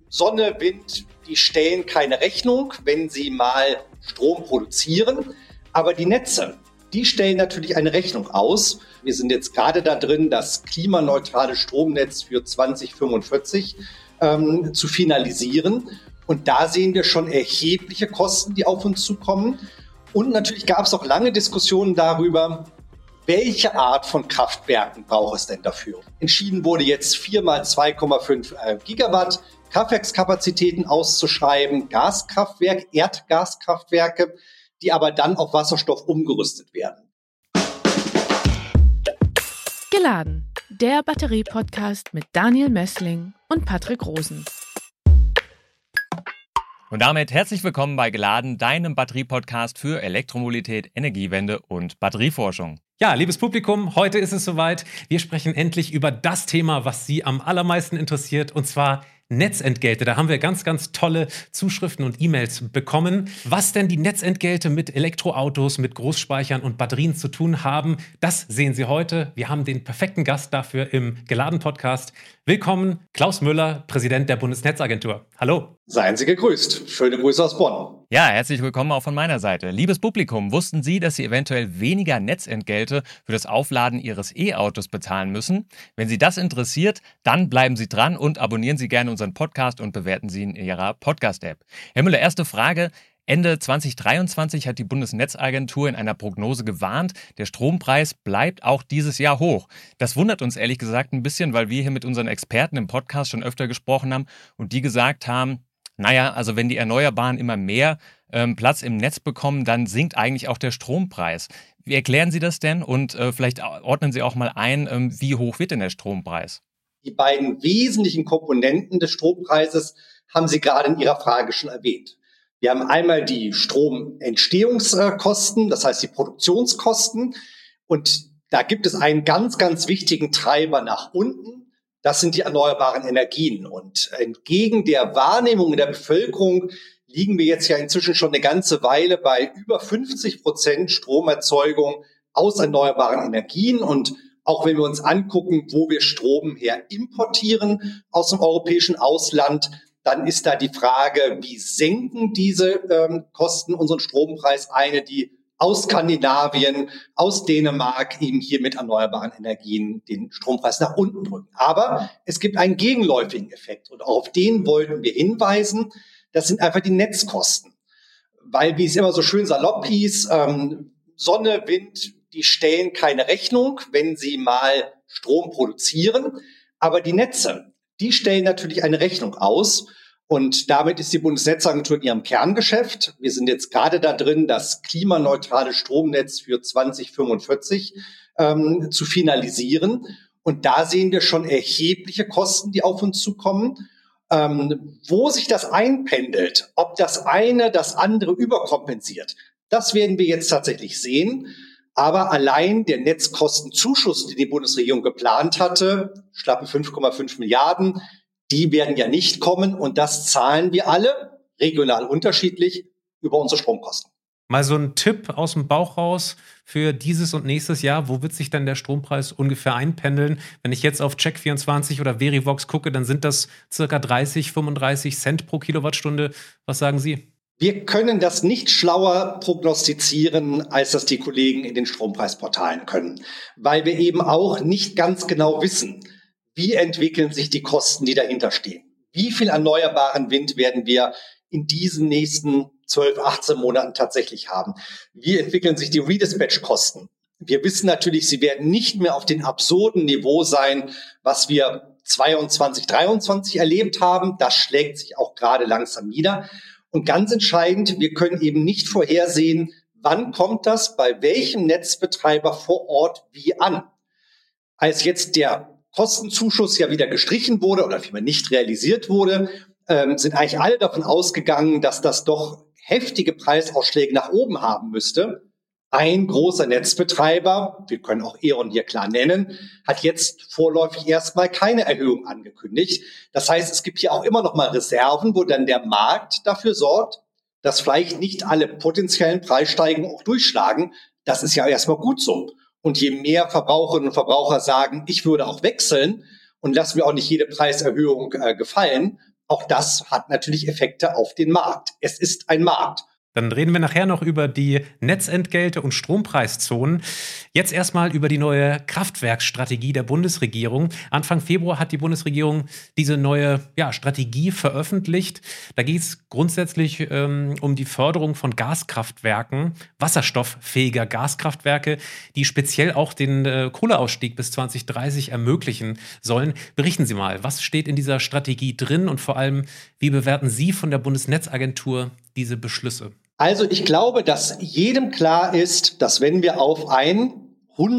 Sonne, Wind, die stellen keine Rechnung, wenn sie mal Strom produzieren. Aber die Netze, die stellen natürlich eine Rechnung aus. Wir sind jetzt gerade da drin, das klimaneutrale Stromnetz für 2045 zu finalisieren. Und da sehen wir schon erhebliche Kosten, die auf uns zukommen. Und natürlich gab es auch lange Diskussionen darüber, welche Art von Kraftwerken braucht es denn dafür? Entschieden wurde jetzt 4 mal 2,5 Gigawatt Kraftwerkskapazitäten auszuschreiben, Erdgaskraftwerke, die aber dann auf Wasserstoff umgerüstet werden. Geladen, der Batterie-Podcast mit Daniel Mössling und Patrick Rosen. Und damit herzlich willkommen bei Geladen, deinem Batterie-Podcast für Elektromobilität, Energiewende und Batterieforschung. Ja, liebes Publikum, heute ist es soweit. Wir sprechen endlich über das Thema, was Sie am allermeisten interessiert, und zwar Netzentgelte. Da haben wir ganz, ganz tolle Zuschriften und E-Mails bekommen. Was denn die Netzentgelte mit Elektroautos, mit Großspeichern und Batterien zu tun haben, das sehen Sie heute. Wir haben den perfekten Gast dafür im Geladen-Podcast. Willkommen, Klaus Müller, Präsident der Bundesnetzagentur. Hallo. Seien Sie gegrüßt. Schöne Grüße aus Bonn. Ja, herzlich willkommen auch von meiner Seite. Liebes Publikum, wussten Sie, dass Sie eventuell weniger Netzentgelte für das Aufladen Ihres E-Autos bezahlen müssen? Wenn Sie das interessiert, dann bleiben Sie dran und abonnieren Sie gerne unseren Podcast und bewerten Sie ihn in Ihrer Podcast-App. Herr Müller, erste Frage. Ende 2023 hat die Bundesnetzagentur in einer Prognose gewarnt, der Strompreis bleibt auch dieses Jahr hoch. Das wundert uns ehrlich gesagt ein bisschen, weil wir hier mit unseren Experten im Podcast schon öfter gesprochen haben und die gesagt haben, naja, also wenn die Erneuerbaren immer mehr Platz im Netz bekommen, dann sinkt eigentlich auch der Strompreis. Wie erklären Sie das denn? Und vielleicht ordnen Sie auch mal ein, wie hoch wird denn der Strompreis? Die beiden wesentlichen Komponenten des Strompreises haben Sie gerade in Ihrer Frage schon erwähnt. Wir haben einmal die Stromentstehungskosten, das heißt die Produktionskosten. Und da gibt es einen ganz, ganz wichtigen Treiber nach unten. Das sind die erneuerbaren Energien. Und entgegen der Wahrnehmung in der Bevölkerung liegen wir jetzt ja inzwischen schon eine ganze Weile bei über 50% Stromerzeugung aus erneuerbaren Energien. Und auch wenn wir uns angucken, wo wir Strom her importieren aus dem europäischen Ausland, dann ist da die Frage, wie senken diese Kosten unseren Strompreis ein, die aus Skandinavien, aus Dänemark eben hier mit erneuerbaren Energien den Strompreis nach unten drücken. Aber es gibt einen gegenläufigen Effekt und auf den wollten wir hinweisen. Das sind einfach die Netzkosten. Weil, wie es immer so schön salopp hieß, Sonne, Wind, die stellen keine Rechnung, wenn sie mal Strom produzieren. Aber die Netze, die stellen natürlich eine Rechnung aus. Und damit ist die Bundesnetzagentur in ihrem Kerngeschäft. Wir sind jetzt gerade da drin, das klimaneutrale Stromnetz für 2045 zu finalisieren. Und da sehen wir schon erhebliche Kosten, die auf uns zukommen. Wo sich das einpendelt, ob das eine das andere überkompensiert, das werden wir jetzt tatsächlich sehen. Aber allein der Netzkostenzuschuss, den die Bundesregierung geplant hatte, schlappe 5,5 Milliarden, die werden ja nicht kommen. Und das zahlen wir alle, regional unterschiedlich, über unsere Stromkosten. Mal so ein Tipp aus dem Bauch raus für dieses und nächstes Jahr. Wo wird sich dann der Strompreis ungefähr einpendeln? Wenn ich jetzt auf Check24 oder Verivox gucke, dann sind das circa 30, 35 Cent pro Kilowattstunde. Was sagen Sie? Wir können das nicht schlauer prognostizieren, als das die Kollegen in den Strompreisportalen können, weil wir eben auch nicht ganz genau wissen, wie entwickeln sich die Kosten, die dahinter stehen. Wie viel erneuerbaren Wind werden wir in diesen nächsten 12, 18 Monaten tatsächlich haben? Wie entwickeln sich die Redispatch-Kosten? Wir wissen natürlich, sie werden nicht mehr auf dem absurden Niveau sein, was wir 22, 23 erlebt haben. Das schlägt sich auch gerade langsam nieder. Und ganz entscheidend, wir können eben nicht vorhersehen, wann kommt das bei welchem Netzbetreiber vor Ort wie an. Als jetzt der Kostenzuschuss ja wieder gestrichen wurde oder vielmehr nicht realisiert wurde, sind eigentlich alle davon ausgegangen, dass das doch heftige Preisausschläge nach oben haben müsste. Ein großer Netzbetreiber, wir können auch E.ON hier klar nennen, hat jetzt vorläufig erstmal keine Erhöhung angekündigt. Das heißt, es gibt hier auch immer noch mal Reserven, wo dann der Markt dafür sorgt, dass vielleicht nicht alle potenziellen Preissteigerungen auch durchschlagen. Das ist ja erstmal gut so. Und je mehr Verbraucherinnen und Verbraucher sagen, ich würde auch wechseln und lass mir auch nicht jede Preiserhöhung gefallen, auch das hat natürlich Effekte auf den Markt. Es ist ein Markt. Dann reden wir nachher noch über die Netzentgelte und Strompreiszonen. Jetzt erstmal über die neue Kraftwerksstrategie der Bundesregierung. Anfang Februar hat die Bundesregierung diese neue Strategie veröffentlicht. Da geht es grundsätzlich um die Förderung von Gaskraftwerken, wasserstofffähiger Gaskraftwerke, die speziell auch den Kohleausstieg bis 2030 ermöglichen sollen. Berichten Sie mal, was steht in dieser Strategie drin und vor allem, wie bewerten Sie von der Bundesnetzagentur diese Beschlüsse? Also ich glaube, dass jedem klar ist, dass wenn wir auf ein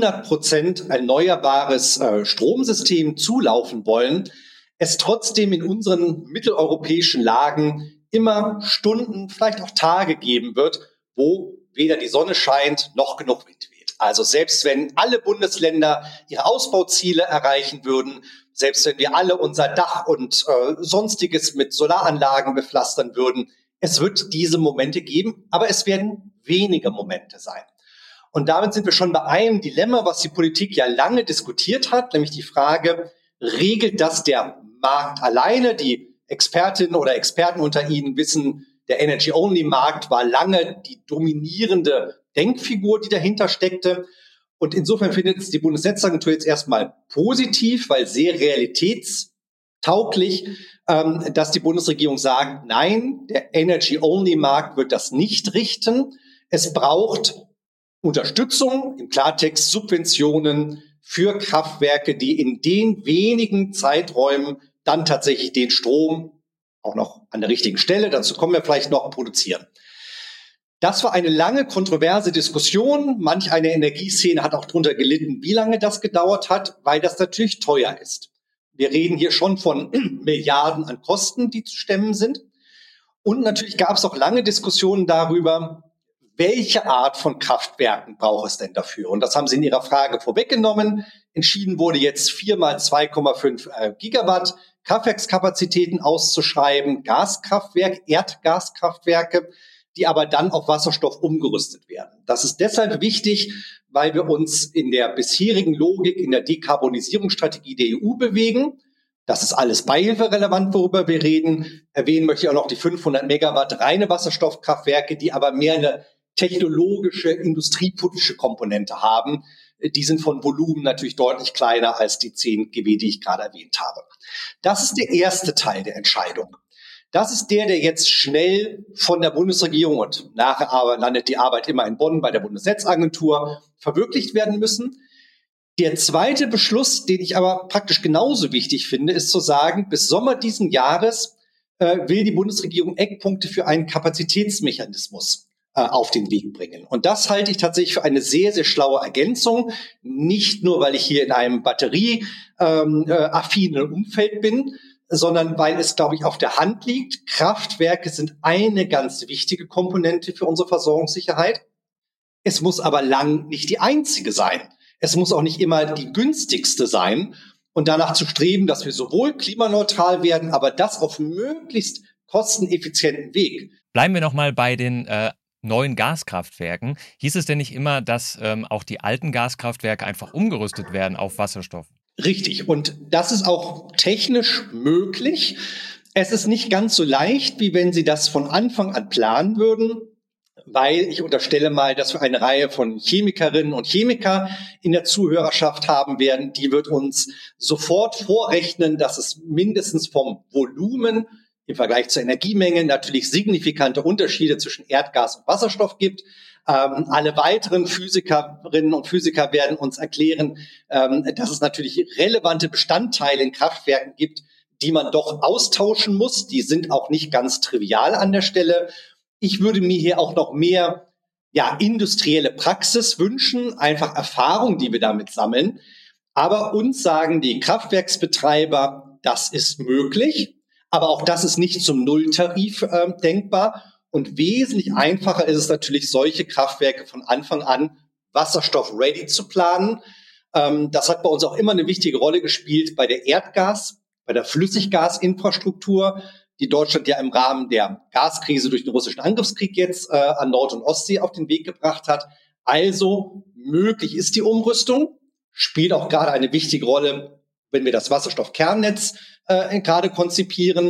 100% erneuerbares Stromsystem zulaufen wollen, es trotzdem in unseren mitteleuropäischen Lagen immer Stunden, vielleicht auch Tage geben wird, wo weder die Sonne scheint noch genug Wind weht. Also selbst wenn alle Bundesländer ihre Ausbauziele erreichen würden, selbst wenn wir alle unser Dach und Sonstiges mit Solaranlagen bepflastern würden, es wird diese Momente geben, aber es werden wenige Momente sein. Und damit sind wir schon bei einem Dilemma, was die Politik ja lange diskutiert hat, nämlich die Frage, regelt das der Markt alleine? Die Expertinnen oder Experten unter Ihnen wissen, der Energy-Only-Markt war lange die dominierende Denkfigur, die dahinter steckte. Und insofern findet es die Bundesnetzagentur jetzt erstmal positiv, weil sehr realitätstauglich, dass die Bundesregierung sagt, nein, der Energy-Only-Markt wird das nicht richten. Es braucht Unterstützung, im Klartext Subventionen für Kraftwerke, die in den wenigen Zeiträumen dann tatsächlich den Strom auch noch an der richtigen Stelle, dazu kommen wir vielleicht noch, produzieren. Das war eine lange kontroverse Diskussion. Manch eine Energieszene hat auch darunter gelitten, wie lange das gedauert hat, weil das natürlich teuer ist. Wir reden hier schon von Milliarden an Kosten, die zu stemmen sind. Und natürlich gab es auch lange Diskussionen darüber, welche Art von Kraftwerken braucht es denn dafür? Und das haben Sie in Ihrer Frage vorweggenommen. Entschieden wurde jetzt 4 mal 2,5 Gigawatt Kraftwerkskapazitäten auszuschreiben, Gaskraftwerke, Erdgaskraftwerke, die aber dann auf Wasserstoff umgerüstet werden. Das ist deshalb wichtig, weil wir uns in der bisherigen Logik in der Dekarbonisierungsstrategie der EU bewegen. Das ist alles beihilferelevant, worüber wir reden. Erwähnen möchte ich auch noch die 500 Megawatt reine Wasserstoffkraftwerke, die aber mehr eine technologische, industriepolitische Komponente haben. Die sind von Volumen natürlich deutlich kleiner als die 10 GW, die ich gerade erwähnt habe. Das ist der erste Teil der Entscheidung. Das ist der jetzt schnell von der Bundesregierung und nachher aber landet die Arbeit immer in Bonn bei der Bundesnetzagentur verwirklicht werden müssen. Der zweite Beschluss, den ich aber praktisch genauso wichtig finde, ist zu sagen, bis Sommer diesen Jahres will die Bundesregierung Eckpunkte für einen Kapazitätsmechanismus auf den Weg bringen. Und das halte ich tatsächlich für eine sehr, sehr schlaue Ergänzung. Nicht nur, weil ich hier in einem batterieaffinen Umfeld bin, sondern weil es, glaube ich, auf der Hand liegt. Kraftwerke sind eine ganz wichtige Komponente für unsere Versorgungssicherheit. Es muss aber lang nicht die einzige sein. Es muss auch nicht immer die günstigste sein. Und danach zu streben, dass wir sowohl klimaneutral werden, aber das auf möglichst kosteneffizienten Weg. Bleiben wir nochmal bei den neuen Gaskraftwerken. Hieß es denn nicht immer, dass auch die alten Gaskraftwerke einfach umgerüstet werden auf Wasserstoff? Richtig. Und das ist auch technisch möglich. Es ist nicht ganz so leicht, wie wenn Sie das von Anfang an planen würden, weil ich unterstelle mal, dass wir eine Reihe von Chemikerinnen und Chemiker in der Zuhörerschaft haben werden. Die wird uns sofort vorrechnen, dass es mindestens vom Volumen im Vergleich zur Energiemenge natürlich signifikante Unterschiede zwischen Erdgas und Wasserstoff gibt. Alle weiteren Physikerinnen und Physiker werden uns erklären, dass es natürlich relevante Bestandteile in Kraftwerken gibt, die man doch austauschen muss. Die sind auch nicht ganz trivial an der Stelle. Ich würde mir hier auch noch mehr industrielle Praxis wünschen, einfach Erfahrung, die wir damit sammeln. Aber uns sagen die Kraftwerksbetreiber, das ist möglich, aber auch das ist nicht zum Nulltarif denkbar. Und wesentlich einfacher ist es natürlich, solche Kraftwerke von Anfang an wasserstoff-ready zu planen. Das hat bei uns auch immer eine wichtige Rolle gespielt bei der bei der Flüssiggasinfrastruktur, die Deutschland ja im Rahmen der Gaskrise durch den russischen Angriffskrieg jetzt an Nord- und Ostsee auf den Weg gebracht hat. Also möglich ist die Umrüstung, spielt auch gerade eine wichtige Rolle, wenn wir das Wasserstoffkernnetz gerade konzipieren.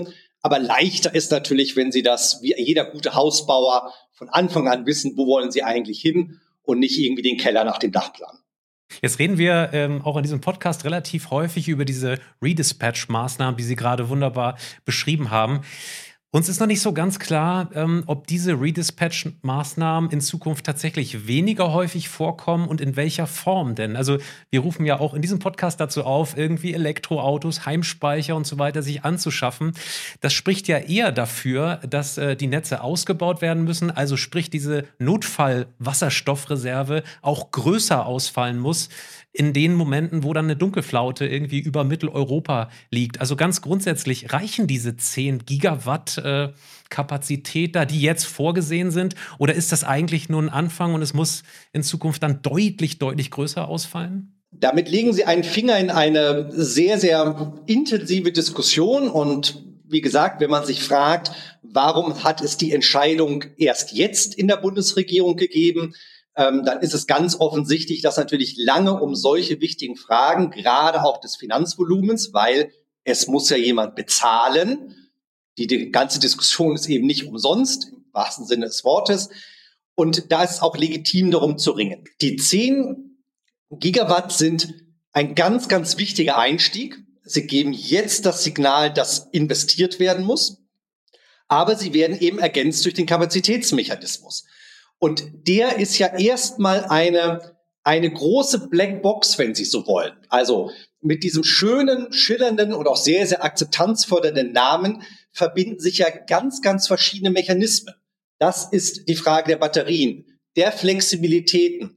Aber leichter ist natürlich, wenn Sie das, wie jeder gute Hausbauer, von Anfang an wissen, wo wollen Sie eigentlich hin und nicht irgendwie den Keller nach dem Dach planen. Jetzt reden wir auch in diesem Podcast relativ häufig über diese Redispatch-Maßnahmen, die Sie gerade wunderbar beschrieben haben. Uns ist noch nicht so ganz klar, ob diese Redispatch-Maßnahmen in Zukunft tatsächlich weniger häufig vorkommen und in welcher Form denn. Also wir rufen ja auch in diesem Podcast dazu auf, irgendwie Elektroautos, Heimspeicher und so weiter sich anzuschaffen. Das spricht ja eher dafür, dass die Netze ausgebaut werden müssen. Also sprich, diese Notfall-Wasserstoffreserve auch größer ausfallen muss in den Momenten, wo dann eine Dunkelflaute irgendwie über Mitteleuropa liegt. Also ganz grundsätzlich reichen diese 10 Gigawatt Kapazität da, die jetzt vorgesehen sind? Oder ist das eigentlich nur ein Anfang und es muss in Zukunft dann deutlich, deutlich größer ausfallen? Damit legen Sie einen Finger in eine sehr, sehr intensive Diskussion. Und wie gesagt, wenn man sich fragt, warum hat es die Entscheidung erst jetzt in der Bundesregierung gegeben, dann ist es ganz offensichtlich, dass natürlich lange um solche wichtigen Fragen, gerade auch des Finanzvolumens, weil es muss ja jemand bezahlen. Die ganze Diskussion ist eben nicht umsonst, im wahrsten Sinne des Wortes. Und da ist es auch legitim, darum zu ringen. Die 10 Gigawatt sind ein ganz, ganz wichtiger Einstieg. Sie geben jetzt das Signal, dass investiert werden muss. Aber sie werden eben ergänzt durch den Kapazitätsmechanismus. Und der ist ja erstmal eine große Blackbox, wenn Sie so wollen. Also mit diesem schönen, schillernden und auch sehr, sehr akzeptanzfördernden Namen verbinden sich ja ganz, ganz verschiedene Mechanismen. Das ist die Frage der Batterien, der Flexibilitäten,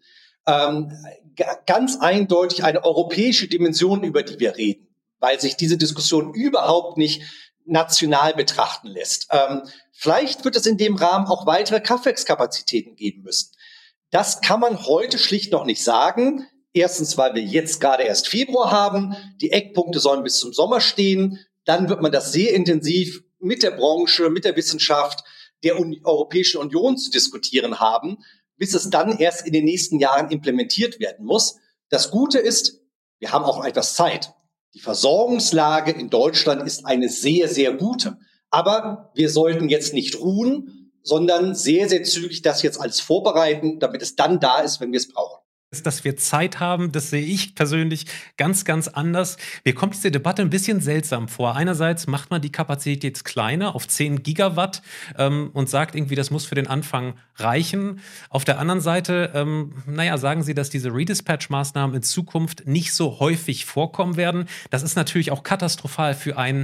ganz eindeutig eine europäische Dimension, über die wir reden, weil sich diese Diskussion überhaupt nicht national betrachten lässt. Vielleicht wird es in dem Rahmen auch weitere Kraftwerkskapazitäten geben müssen. Das kann man heute schlicht noch nicht sagen. Erstens, weil wir jetzt gerade erst Februar haben. Die Eckpunkte sollen bis zum Sommer stehen. Dann wird man das sehr intensiv mit der Branche, mit der Wissenschaft, der Europäischen Union zu diskutieren haben, bis es dann erst in den nächsten Jahren implementiert werden muss. Das Gute ist, wir haben auch etwas Zeit. Die Versorgungslage in Deutschland ist eine sehr, sehr gute. Aber wir sollten jetzt nicht ruhen, sondern sehr, sehr zügig das jetzt alles vorbereiten, damit es dann da ist, wenn wir es brauchen. Dass wir Zeit haben, das sehe ich persönlich ganz, ganz anders. Mir kommt diese Debatte ein bisschen seltsam vor. Einerseits macht man die Kapazität jetzt kleiner auf 10 Gigawatt und sagt irgendwie, das muss für den Anfang reichen. Auf der anderen Seite, sagen Sie, dass diese Redispatch-Maßnahmen in Zukunft nicht so häufig vorkommen werden. Das ist natürlich auch katastrophal für ein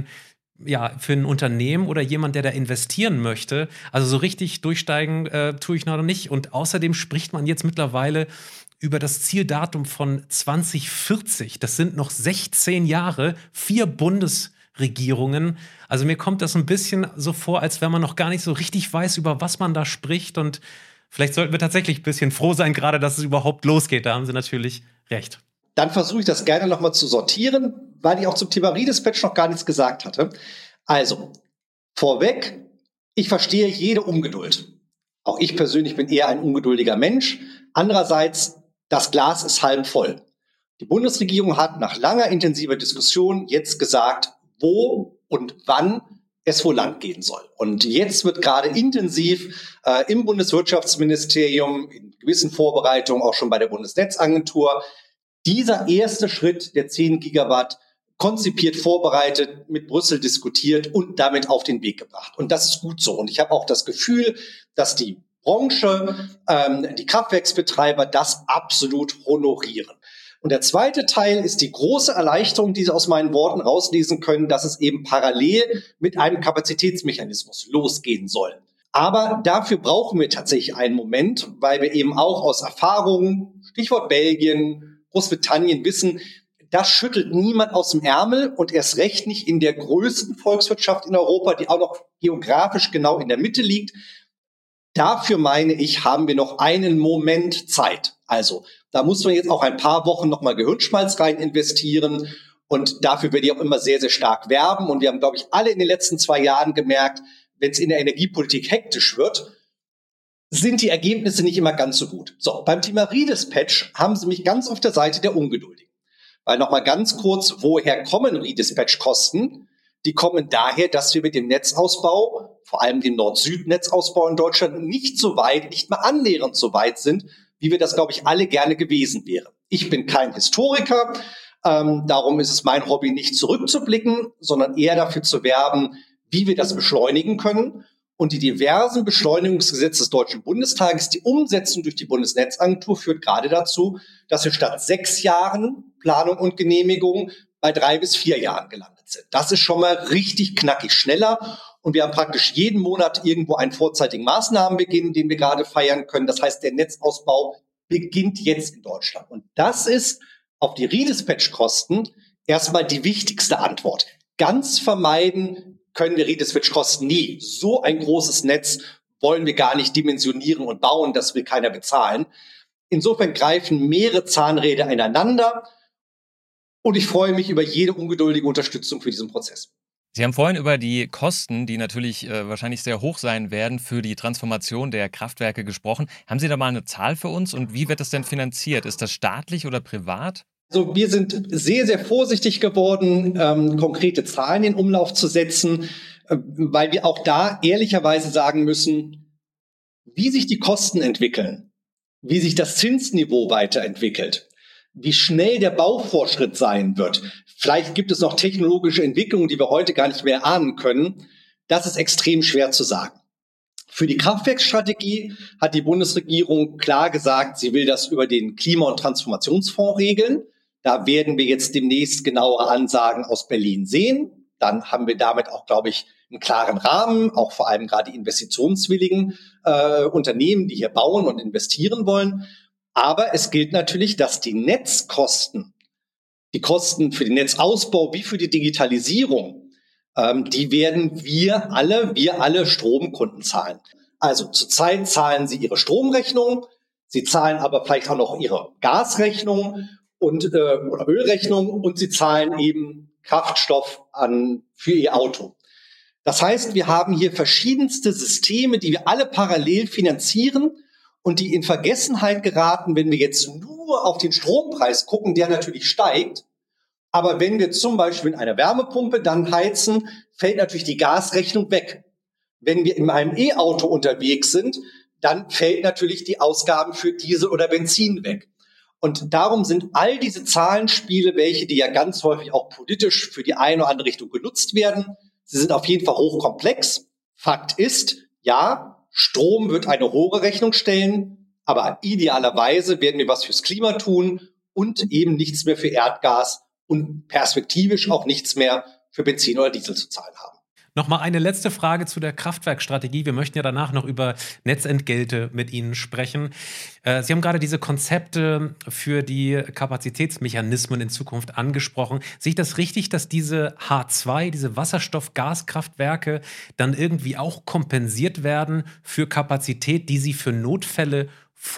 Unternehmen oder jemand, der da investieren möchte. Also so richtig durchsteigen tue ich noch nicht. Und außerdem spricht man jetzt mittlerweile über das Zieldatum von 2040. Das sind noch 16 Jahre, 4 Bundesregierungen. Also mir kommt das ein bisschen so vor, als wenn man noch gar nicht so richtig weiß, über was man da spricht. Und vielleicht sollten wir tatsächlich ein bisschen froh sein, gerade dass es überhaupt losgeht. Da haben Sie natürlich recht. Dann versuche ich das gerne nochmal zu sortieren, weil ich auch zum Thema Redispatch noch gar nichts gesagt hatte. Also, vorweg, ich verstehe jede Ungeduld. Auch ich persönlich bin eher ein ungeduldiger Mensch. Andererseits, das Glas ist halb voll. Die Bundesregierung hat nach langer intensiver Diskussion jetzt gesagt, wo und wann es wohl lang gehen soll. Und jetzt wird gerade intensiv im Bundeswirtschaftsministerium, in gewissen Vorbereitungen auch schon bei der Bundesnetzagentur, dieser erste Schritt der 10 Gigawatt konzipiert, vorbereitet, mit Brüssel diskutiert und damit auf den Weg gebracht. Und das ist gut so. Und ich habe auch das Gefühl, dass die Branche, die Kraftwerksbetreiber das absolut honorieren. Und der zweite Teil ist die große Erleichterung, die Sie aus meinen Worten rauslesen können, dass es eben parallel mit einem Kapazitätsmechanismus losgehen soll. Aber dafür brauchen wir tatsächlich einen Moment, weil wir eben auch aus Erfahrungen, Stichwort Belgien, Großbritannien, wissen, das schüttelt niemand aus dem Ärmel und erst recht nicht in der größten Volkswirtschaft in Europa, die auch noch geografisch genau in der Mitte liegt. Dafür, meine ich, haben wir noch einen Moment Zeit. Also da muss man jetzt auch ein paar Wochen nochmal Gehirnschmalz rein investieren und dafür werde ich auch immer sehr, sehr stark werben. Und wir haben, glaube ich, alle in den letzten 2 Jahren gemerkt, wenn es in der Energiepolitik hektisch wird, sind die Ergebnisse nicht immer ganz so gut. So, beim Thema Redispatch haben Sie mich ganz auf der Seite der Ungeduldigen. Weil nochmal ganz kurz, woher kommen Redispatch-Kosten? Die kommen daher, dass wir mit dem Netzausbau, vor allem dem Nord-Süd-Netzausbau in Deutschland, nicht mal annähernd so weit sind, wie wir das, glaube ich, alle gerne gewesen wären. Ich bin kein Historiker, darum ist es mein Hobby, nicht zurückzublicken, sondern eher dafür zu werben, wie wir das beschleunigen können. Und die diversen Beschleunigungsgesetze des Deutschen Bundestages, die Umsetzung durch die Bundesnetzagentur führt gerade dazu, dass wir statt 6 Jahren Planung und Genehmigung bei 3 bis 4 Jahren gelandet sind. Das ist schon mal richtig knackig schneller. Und wir haben praktisch jeden Monat irgendwo einen vorzeitigen Maßnahmenbeginn, den wir gerade feiern können. Das heißt, der Netzausbau beginnt jetzt in Deutschland. Und das ist auf die Redispatch-Kosten erstmal die wichtigste Antwort. Ganz vermeiden können wir Redispatch-Kosten nie. So ein großes Netz wollen wir gar nicht dimensionieren und bauen, das will keiner bezahlen. Insofern greifen mehrere Zahnräder ineinander und ich freue mich über jede ungeduldige Unterstützung für diesen Prozess. Sie haben vorhin über die Kosten, die natürlich wahrscheinlich sehr hoch sein werden, für die Transformation der Kraftwerke gesprochen. Haben Sie da mal eine Zahl für uns und wie wird das denn finanziert? Ist das staatlich oder privat? Also wir sind sehr, sehr vorsichtig geworden, konkrete Zahlen in Umlauf zu setzen, weil wir auch da ehrlicherweise sagen müssen, wie sich die Kosten entwickeln, wie sich das Zinsniveau weiterentwickelt, wie schnell der Baufortschritt sein wird. Vielleicht gibt es noch technologische Entwicklungen, die wir heute gar nicht mehr ahnen können. Das ist extrem schwer zu sagen. Für die Kraftwerksstrategie hat die Bundesregierung klar gesagt, sie will das über den Klima- und Transformationsfonds regeln. Da werden wir jetzt demnächst genauere Ansagen aus Berlin sehen. Dann haben wir damit auch, glaube ich, einen klaren Rahmen, auch vor allem gerade investitionswilligen Unternehmen, die hier bauen und investieren wollen. Aber es gilt natürlich, dass die Netzkosten, die Kosten für den Netzausbau wie für die Digitalisierung, die werden wir alle Stromkunden zahlen. Also zurzeit zahlen sie ihre Stromrechnung, sie zahlen aber vielleicht auch noch ihre Gasrechnung oder Ölrechnung und sie zahlen eben Kraftstoff für ihr Auto. Das heißt, wir haben hier verschiedenste Systeme, die wir alle parallel finanzieren und die in Vergessenheit geraten, wenn wir jetzt nur auf den Strompreis gucken, der natürlich steigt. Aber wenn wir zum Beispiel in einer Wärmepumpe dann heizen, fällt natürlich die Gasrechnung weg. Wenn wir in einem E-Auto unterwegs sind, dann fällt natürlich die Ausgaben für Diesel oder Benzin weg. Und darum sind all diese Zahlenspiele, die ja ganz häufig auch politisch für die eine oder andere Richtung genutzt werden, sie sind auf jeden Fall hochkomplex. Fakt ist, ja, Strom wird eine hohe Rechnung stellen, aber idealerweise werden wir was fürs Klima tun und eben nichts mehr für Erdgas und perspektivisch auch nichts mehr für Benzin oder Diesel zu zahlen haben. Nochmal eine letzte Frage zu der Kraftwerkstrategie. Wir möchten ja danach noch über Netzentgelte mit Ihnen sprechen. Sie haben gerade diese Konzepte für die Kapazitätsmechanismen in Zukunft angesprochen. Sehe ich das richtig, dass diese H2, diese Wasserstoff-Gaskraftwerke dann irgendwie auch kompensiert werden für Kapazität, die sie für Notfälle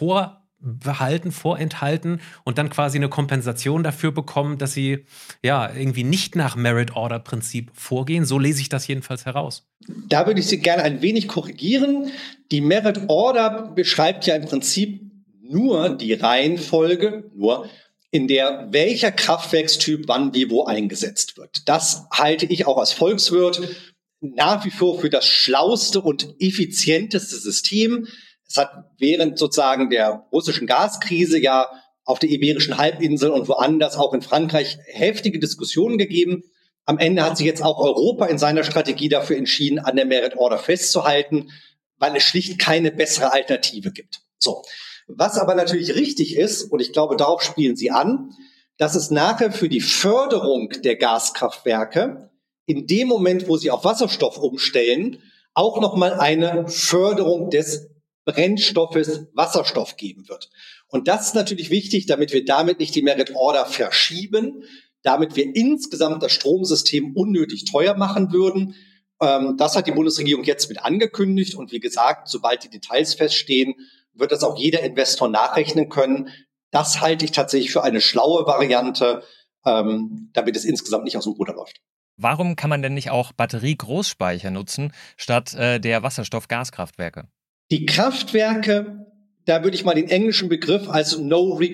vorenthalten und dann quasi eine Kompensation dafür bekommen, dass sie ja irgendwie nicht nach Merit-Order-Prinzip vorgehen? So lese ich das jedenfalls heraus. Da würde ich Sie gerne ein wenig korrigieren. Die Merit-Order beschreibt ja im Prinzip nur die Reihenfolge, in der welcher Kraftwerkstyp wann wie wo eingesetzt wird. Das halte ich auch als Volkswirt nach wie vor für das schlauste und effizienteste System. Es hat während sozusagen der russischen Gaskrise ja auf der Iberischen Halbinsel und woanders, auch in Frankreich, heftige Diskussionen gegeben. Am Ende hat sich jetzt auch Europa in seiner Strategie dafür entschieden, an der Merit Order festzuhalten, weil es schlicht keine bessere Alternative gibt. So. Was aber natürlich richtig ist, und ich glaube, darauf spielen Sie an, dass es nachher für die Förderung der Gaskraftwerke in dem Moment, wo sie auf Wasserstoff umstellen, auch nochmal eine Förderung des Brennstoffes Wasserstoff geben wird. Und das ist natürlich wichtig, damit wir damit nicht die Merit Order verschieben, damit wir insgesamt das Stromsystem unnötig teuer machen würden. Das hat die Bundesregierung jetzt mit angekündigt. Und wie gesagt, sobald die Details feststehen, wird das auch jeder Investor nachrechnen können. Das halte ich tatsächlich für eine schlaue Variante, damit es insgesamt nicht aus dem Ruder läuft. Warum kann man denn nicht auch Batterie-Großspeicher nutzen, statt der Wasserstoff-Gaskraftwerke? Die Kraftwerke, da würde ich mal den englischen Begriff als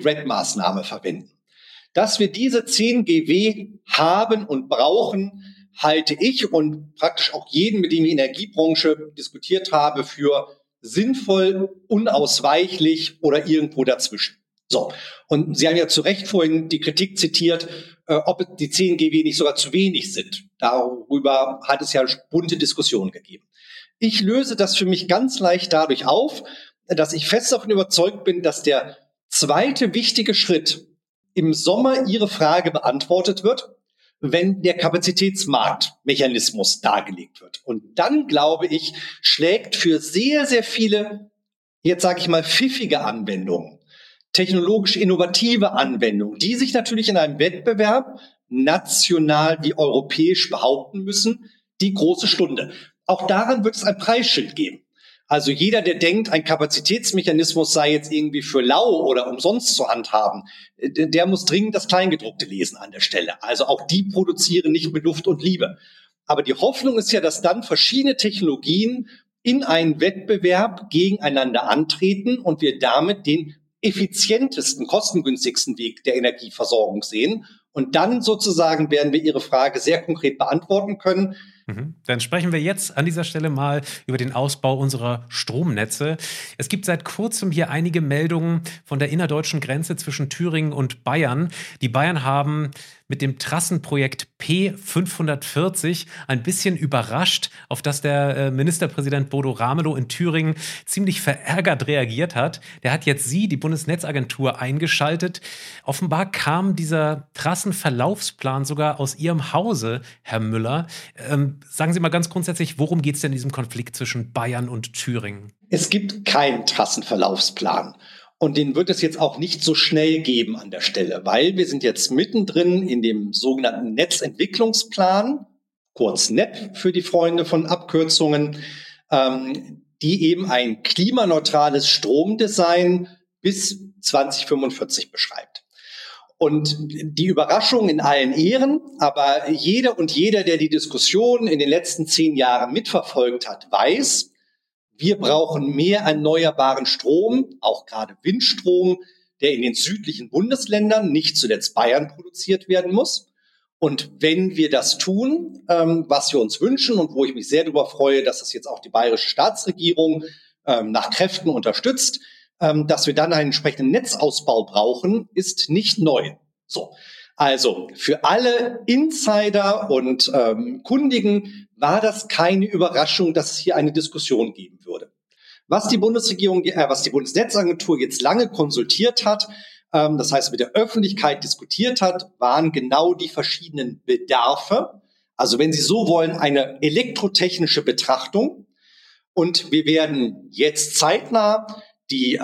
No-Regret-Maßnahme verwenden. Dass wir diese 10 GW haben und brauchen, halte ich und praktisch auch jeden, mit dem ich in der Energiebranche diskutiert habe, für sinnvoll, unausweichlich oder irgendwo dazwischen. So, und Sie haben ja zu Recht vorhin die Kritik zitiert, ob die 10 GW nicht sogar zu wenig sind. Darüber hat es ja bunte Diskussionen gegeben. Ich löse das für mich ganz leicht dadurch auf, dass ich fest davon überzeugt bin, dass der zweite wichtige Schritt im Sommer Ihre Frage beantwortet wird, wenn der Kapazitätsmarktmechanismus dargelegt wird. Und dann, glaube ich, schlägt für sehr, sehr viele, jetzt sage ich mal, pfiffige Anwendungen, technologisch innovative Anwendungen, die sich natürlich in einem Wettbewerb national wie europäisch behaupten müssen, die große Stunde. Auch daran wird es ein Preisschild geben. Also jeder, der denkt, ein Kapazitätsmechanismus sei jetzt irgendwie für lau oder umsonst zu handhaben, der muss dringend das Kleingedruckte lesen an der Stelle. Also auch die produzieren nicht mit Luft und Liebe. Aber die Hoffnung ist ja, dass dann verschiedene Technologien in einen Wettbewerb gegeneinander antreten und wir damit den effizientesten, kostengünstigsten Weg der Energieversorgung sehen. Und dann sozusagen werden wir Ihre Frage sehr konkret beantworten können. Dann sprechen wir jetzt an dieser Stelle mal über den Ausbau unserer Stromnetze. Es gibt seit kurzem hier einige Meldungen von der innerdeutschen Grenze zwischen Thüringen und Bayern. Die Bayern haben mit dem Trassenprojekt P540 ein bisschen überrascht, auf das der Ministerpräsident Bodo Ramelow in Thüringen ziemlich verärgert reagiert hat. Der hat jetzt die Bundesnetzagentur, eingeschaltet. Offenbar kam dieser Trassenverlaufsplan sogar aus Ihrem Hause, Herr Müller. Sagen Sie mal ganz grundsätzlich, worum geht es denn in diesem Konflikt zwischen Bayern und Thüringen? Es gibt keinen Trassenverlaufsplan. Und den wird es jetzt auch nicht so schnell geben an der Stelle, weil wir sind jetzt mittendrin in dem sogenannten Netzentwicklungsplan, kurz NEP für die Freunde von Abkürzungen, die eben ein klimaneutrales Stromdesign bis 2045 beschreibt. Und die Überraschung in allen Ehren, aber jeder und jeder, der die Diskussion in den letzten 10 Jahren mitverfolgt hat, weiß, wir brauchen mehr erneuerbaren Strom, auch gerade Windstrom, der in den südlichen Bundesländern, nicht zuletzt Bayern, produziert werden muss. Und wenn wir das tun, was wir uns wünschen und wo ich mich sehr darüber freue, dass das jetzt auch die bayerische Staatsregierung nach Kräften unterstützt, dass wir dann einen entsprechenden Netzausbau brauchen, ist nicht neu. So. Also für alle Insider und Kundigen war das keine Überraschung, dass es hier eine Diskussion geben würde. Was die Bundesnetzagentur jetzt lange konsultiert hat, das heißt mit der Öffentlichkeit diskutiert hat, waren genau die verschiedenen Bedarfe. Also wenn Sie so wollen, eine elektrotechnische Betrachtung. Und wir werden jetzt zeitnah die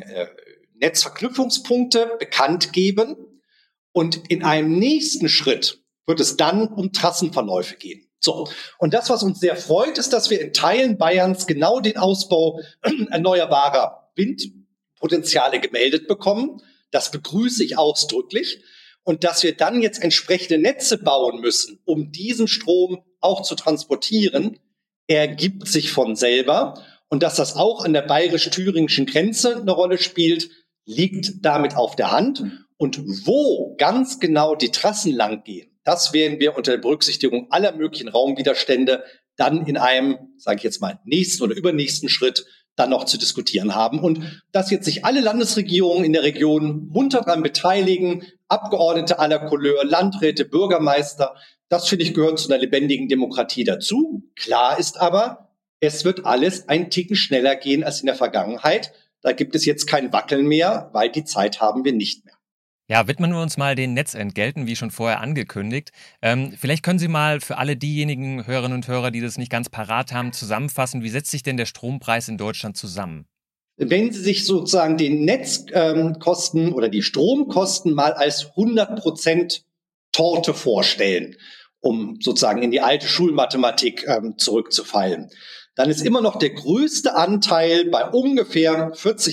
Netzverknüpfungspunkte bekannt geben. Und in einem nächsten Schritt wird es dann um Trassenverläufe gehen. So. Und das, was uns sehr freut, ist, dass wir in Teilen Bayerns genau den Ausbau erneuerbarer Windpotenziale gemeldet bekommen. Das begrüße ich ausdrücklich. Und dass wir dann jetzt entsprechende Netze bauen müssen, um diesen Strom auch zu transportieren, ergibt sich von selber. Und dass das auch an der bayerisch-thüringischen Grenze eine Rolle spielt, liegt damit auf der Hand. Und wo ganz genau die Trassen lang gehen, das werden wir unter der Berücksichtigung aller möglichen Raumwiderstände dann in einem, sage ich jetzt mal, nächsten oder übernächsten Schritt dann noch zu diskutieren haben. Und dass jetzt sich alle Landesregierungen in der Region munter daran beteiligen, Abgeordnete aller Couleur, Landräte, Bürgermeister, das finde ich gehört zu einer lebendigen Demokratie dazu. Klar ist aber, es wird alles einen Ticken schneller gehen als in der Vergangenheit. Da gibt es jetzt kein Wackeln mehr, weil die Zeit haben wir nicht mehr. Ja, widmen wir uns mal den Netzentgelten, wie schon vorher angekündigt. Vielleicht können Sie mal für alle diejenigen Hörerinnen und Hörer, die das nicht ganz parat haben, zusammenfassen, wie setzt sich denn der Strompreis in Deutschland zusammen? Wenn Sie sich sozusagen den Netzkosten oder die Stromkosten mal als 100% Torte vorstellen, um sozusagen in die alte Schulmathematik zurückzufallen, dann ist immer noch der größte Anteil bei ungefähr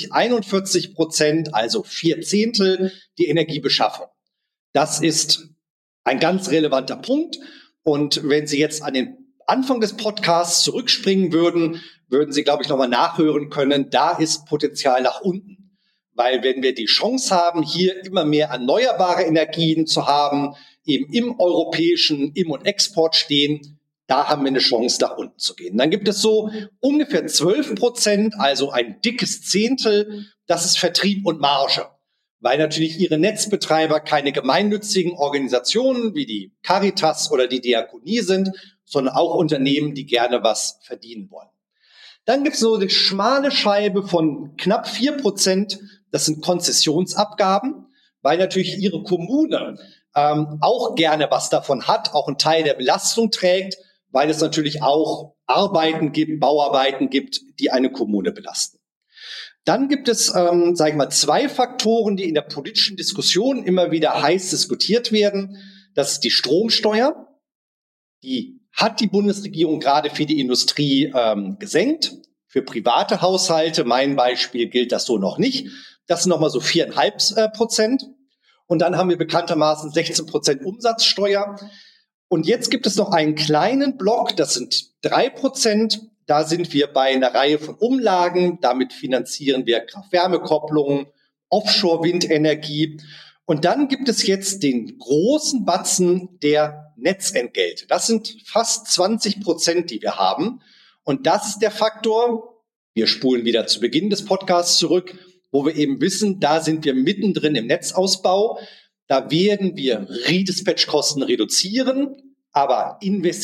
41%, also 4/10, die Energiebeschaffung. Das ist ein ganz relevanter Punkt. Und wenn Sie jetzt an den Anfang des Podcasts zurückspringen würden Sie, glaube ich, nochmal nachhören können, da ist Potenzial nach unten. Weil wenn wir die Chance haben, hier immer mehr erneuerbare Energien zu haben, eben im europäischen Im- und Export stehen, da haben wir eine Chance, nach unten zu gehen. Dann gibt es so ungefähr 12%, also ein dickes Zehntel, das ist Vertrieb und Marge. Weil natürlich ihre Netzbetreiber keine gemeinnützigen Organisationen wie die Caritas oder die Diakonie sind, sondern auch Unternehmen, die gerne was verdienen wollen. Dann gibt es so eine schmale Scheibe von knapp 4%, das sind Konzessionsabgaben, weil natürlich ihre Kommune auch gerne was davon hat, auch einen Teil der Belastung trägt, weil es natürlich auch Arbeiten gibt, Bauarbeiten gibt, die eine Kommune belasten. Dann gibt es, zwei Faktoren, die in der politischen Diskussion immer wieder heiß diskutiert werden. Das ist die Stromsteuer. Die hat die Bundesregierung gerade für die Industrie gesenkt. Für private Haushalte, mein Beispiel, gilt das so noch nicht. Das sind nochmal so 4,5%. Und dann haben wir bekanntermaßen 16% Umsatzsteuer. Und jetzt gibt es noch einen kleinen Block, das sind 3%. Da sind wir bei einer Reihe von Umlagen. Damit finanzieren wir Kraft-Wärme-Kopplungen, Offshore-Windenergie. Und dann gibt es jetzt den großen Batzen der Netzentgelte. Das sind fast 20%, die wir haben. Und das ist der Faktor, wir spulen wieder zu Beginn des Podcasts zurück, wo wir eben wissen, da sind wir mittendrin im Netzausbau. Da werden wir Redispatch-Kosten reduzieren, aber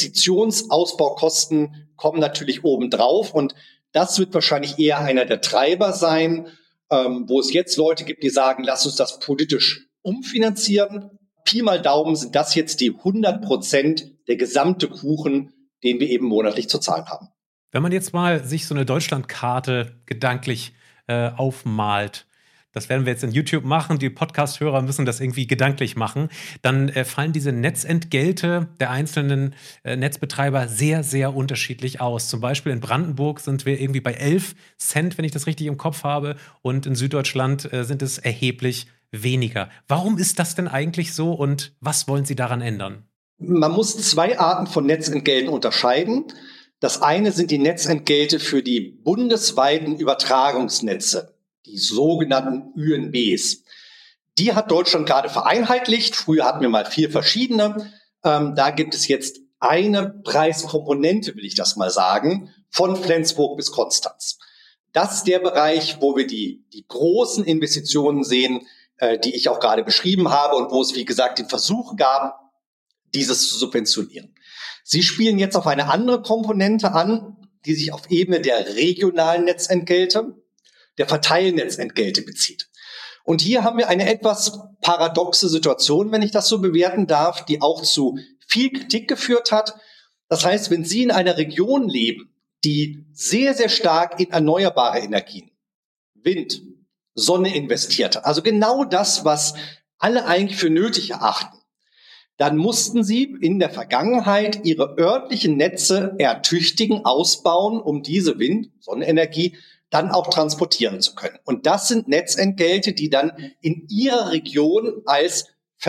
Investitionsausbaukosten kommen natürlich obendrauf. Und das wird wahrscheinlich eher einer der Treiber sein, wo es jetzt Leute gibt, die sagen, lass uns das politisch umfinanzieren. Pi mal Daumen sind das jetzt die 100% der gesamte Kuchen, den wir eben monatlich zu zahlen haben. Wenn man jetzt mal sich so eine Deutschlandkarte gedanklich aufmalt, das werden wir jetzt in YouTube machen, die Podcast-Hörer müssen das irgendwie gedanklich machen, dann fallen diese Netzentgelte der einzelnen Netzbetreiber sehr, sehr unterschiedlich aus. Zum Beispiel in Brandenburg sind wir irgendwie bei 11 Cent, wenn ich das richtig im Kopf habe, und in Süddeutschland sind es erheblich weniger. Warum ist das denn eigentlich so und was wollen Sie daran ändern? Man muss zwei Arten von Netzentgelten unterscheiden. Das eine sind die Netzentgelte für die bundesweiten Übertragungsnetze, die sogenannten ÜNBs. Die hat Deutschland gerade vereinheitlicht. Früher hatten wir mal 4 verschiedene. Da gibt es jetzt eine Preiskomponente, will ich das mal sagen, von Flensburg bis Konstanz. Das ist der Bereich, wo wir die großen Investitionen sehen, die ich auch gerade beschrieben habe und wo es, wie gesagt, den Versuch gab, dieses zu subventionieren. Sie spielen jetzt auf eine andere Komponente an, die sich auf Ebene der regionalen Netzentgelte, der Verteilnetzentgelte bezieht. Und hier haben wir eine etwas paradoxe Situation, wenn ich das so bewerten darf, die auch zu viel Kritik geführt hat. Das heißt, wenn Sie in einer Region leben, die sehr, sehr stark in erneuerbare Energien, Wind, Sonne investiert hat, also genau das, was alle eigentlich für nötig erachten, dann mussten sie in der Vergangenheit ihre örtlichen Netze ertüchtigen, ausbauen, um diese Wind-, Sonnenenergie dann auch transportieren zu können. Und das sind Netzentgelte, die dann in ihrer Region als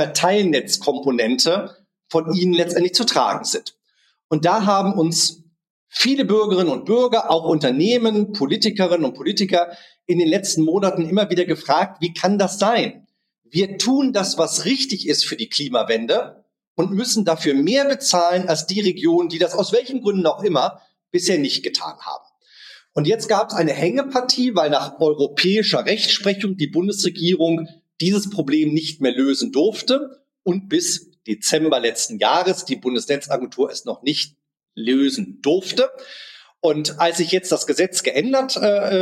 Verteilnetzkomponente von ihnen letztendlich zu tragen sind. Und da haben uns viele Bürgerinnen und Bürger, auch Unternehmen, Politikerinnen und Politiker in den letzten Monaten immer wieder gefragt, wie kann das sein? Wir tun das, was richtig ist für die Klimawende und müssen dafür mehr bezahlen als die Regionen, die das aus welchen Gründen auch immer bisher nicht getan haben. Und jetzt gab es eine Hängepartie, weil nach europäischer Rechtsprechung die Bundesregierung dieses Problem nicht mehr lösen durfte und bis Dezember letzten Jahres die Bundesnetzagentur es noch nicht lösen durfte. Und als sich jetzt das Gesetz geändert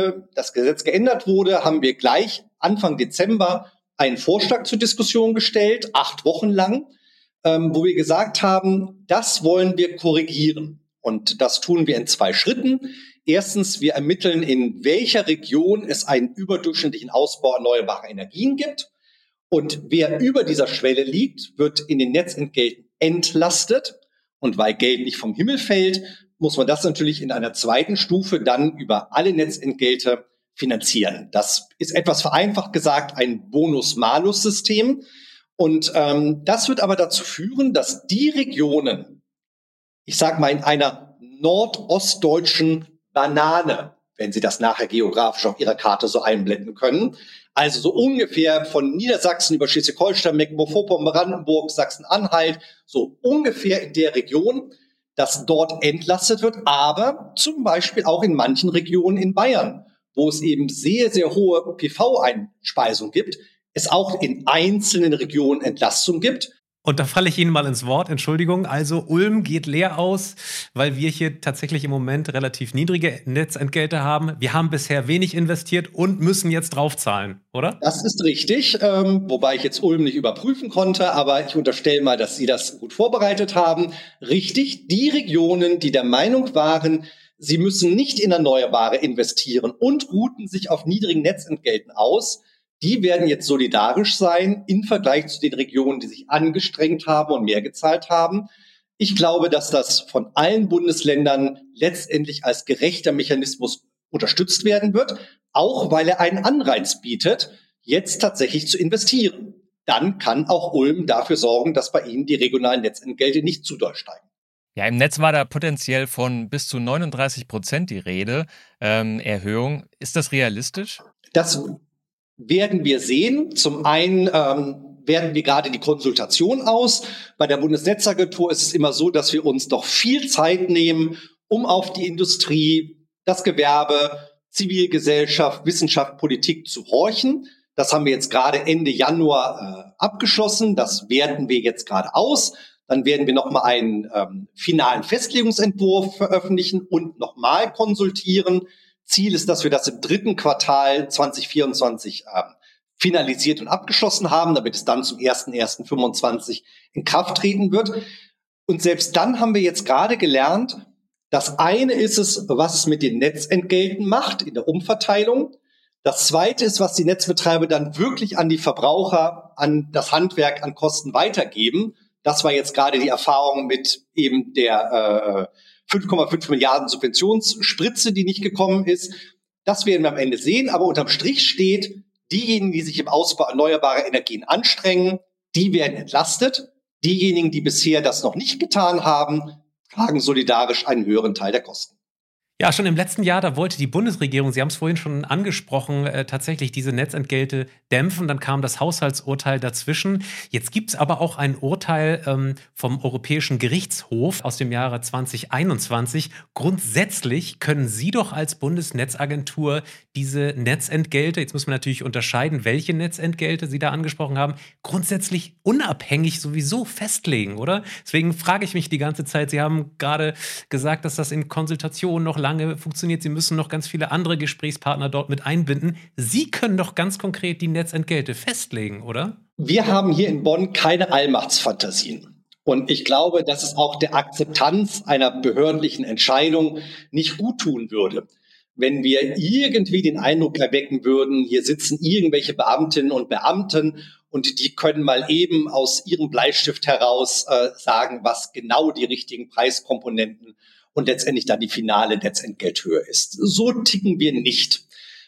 wurde, haben wir gleich Anfang Dezember einen Vorschlag zur Diskussion gestellt, 8 Wochen lang, wo wir gesagt haben, das wollen wir korrigieren. Und das tun wir in 2 Schritten. Erstens, wir ermitteln, in welcher Region es einen überdurchschnittlichen Ausbau erneuerbarer Energien gibt. Und wer über dieser Schwelle liegt, wird in den Netzentgelten entlastet. Und weil Geld nicht vom Himmel fällt, muss man das natürlich in einer zweiten Stufe dann über alle Netzentgelte finanzieren. Das ist etwas vereinfacht gesagt ein Bonus-Malus-System. Und das wird aber dazu führen, dass die Regionen, ich sage mal in einer nordostdeutschen Banane, wenn Sie das nachher geografisch auf Ihrer Karte so einblenden können, Also so ungefähr von Niedersachsen über Schleswig-Holstein, Mecklenburg-Vorpommern, Brandenburg, Sachsen-Anhalt, so ungefähr in der Region, dass dort entlastet wird, aber zum Beispiel auch in manchen Regionen in Bayern, wo es eben sehr, sehr hohe PV-Einspeisung gibt, es auch in einzelnen Regionen Entlastung gibt. Und da falle ich Ihnen mal ins Wort, Entschuldigung. Also Ulm geht leer aus, weil wir hier tatsächlich im Moment relativ niedrige Netzentgelte haben. Wir haben bisher wenig investiert und müssen jetzt draufzahlen, oder? Das ist richtig, wobei ich jetzt Ulm nicht überprüfen konnte, aber ich unterstelle mal, dass Sie das gut vorbereitet haben. Richtig, die Regionen, die der Meinung waren, sie müssen nicht in Erneuerbare investieren und ruhten sich auf niedrigen Netzentgelten aus, die werden jetzt solidarisch sein im Vergleich zu den Regionen, die sich angestrengt haben und mehr gezahlt haben. Ich glaube, dass das von allen Bundesländern letztendlich als gerechter Mechanismus unterstützt werden wird, auch weil er einen Anreiz bietet, jetzt tatsächlich zu investieren. Dann kann auch Ulm dafür sorgen, dass bei ihnen die regionalen Netzentgelte nicht zu doll steigen. Ja, im Netz war da potenziell von bis zu 39% die Rede, Erhöhung. Ist das realistisch? Das werden wir sehen. Zum einen werden wir gerade die Konsultation aus. Bei der Bundesnetzagentur ist es immer so, dass wir uns doch viel Zeit nehmen, um auf die Industrie, das Gewerbe, Zivilgesellschaft, Wissenschaft, Politik zu horchen. Das haben wir jetzt gerade Ende Januar abgeschlossen. Das werten wir jetzt gerade aus. Dann werden wir nochmal einen finalen Festlegungsentwurf veröffentlichen und nochmal konsultieren. Ziel ist, dass wir das im 3. Quartal 2024 finalisiert und abgeschlossen haben, damit es dann zum 01.01.25 in Kraft treten wird. Und selbst dann haben wir jetzt gerade gelernt, das eine ist es, was es mit den Netzentgelten macht in der Umverteilung. Das zweite ist, was die Netzbetreiber dann wirklich an die Verbraucher, an das Handwerk, an Kosten weitergeben. Das war jetzt gerade die Erfahrung mit eben der 5,5 Milliarden Subventionsspritze, die nicht gekommen ist. Das werden wir am Ende sehen. Aber unterm Strich steht, diejenigen, die sich im Ausbau erneuerbarer Energien anstrengen, die werden entlastet. Diejenigen, die bisher das noch nicht getan haben, tragen solidarisch einen höheren Teil der Kosten. Ja, schon im letzten Jahr, da wollte die Bundesregierung, Sie haben es vorhin schon angesprochen, tatsächlich diese Netzentgelte dämpfen. Dann kam das Haushaltsurteil dazwischen. Jetzt gibt es aber auch ein Urteil vom Europäischen Gerichtshof aus dem Jahre 2021. Grundsätzlich können Sie doch als Bundesnetzagentur diese Netzentgelte, jetzt muss man natürlich unterscheiden, welche Netzentgelte Sie da angesprochen haben, grundsätzlich unabhängig sowieso festlegen, oder? Deswegen frage ich mich die ganze Zeit, Sie haben gerade gesagt, dass das in Konsultationen noch lange funktioniert. Sie müssen noch ganz viele andere Gesprächspartner dort mit einbinden. Sie können doch ganz konkret die Netzentgelte festlegen, oder? Wir haben hier in Bonn keine Allmachtsfantasien. Und ich glaube, dass es auch der Akzeptanz einer behördlichen Entscheidung nicht gut tun würde, wenn wir irgendwie den Eindruck erwecken würden, hier sitzen irgendwelche Beamtinnen und Beamten und die können mal eben aus ihrem Bleistift heraus sagen, was genau die richtigen Preiskomponenten und letztendlich dann die finale Netzentgelthöhe ist. So ticken wir nicht.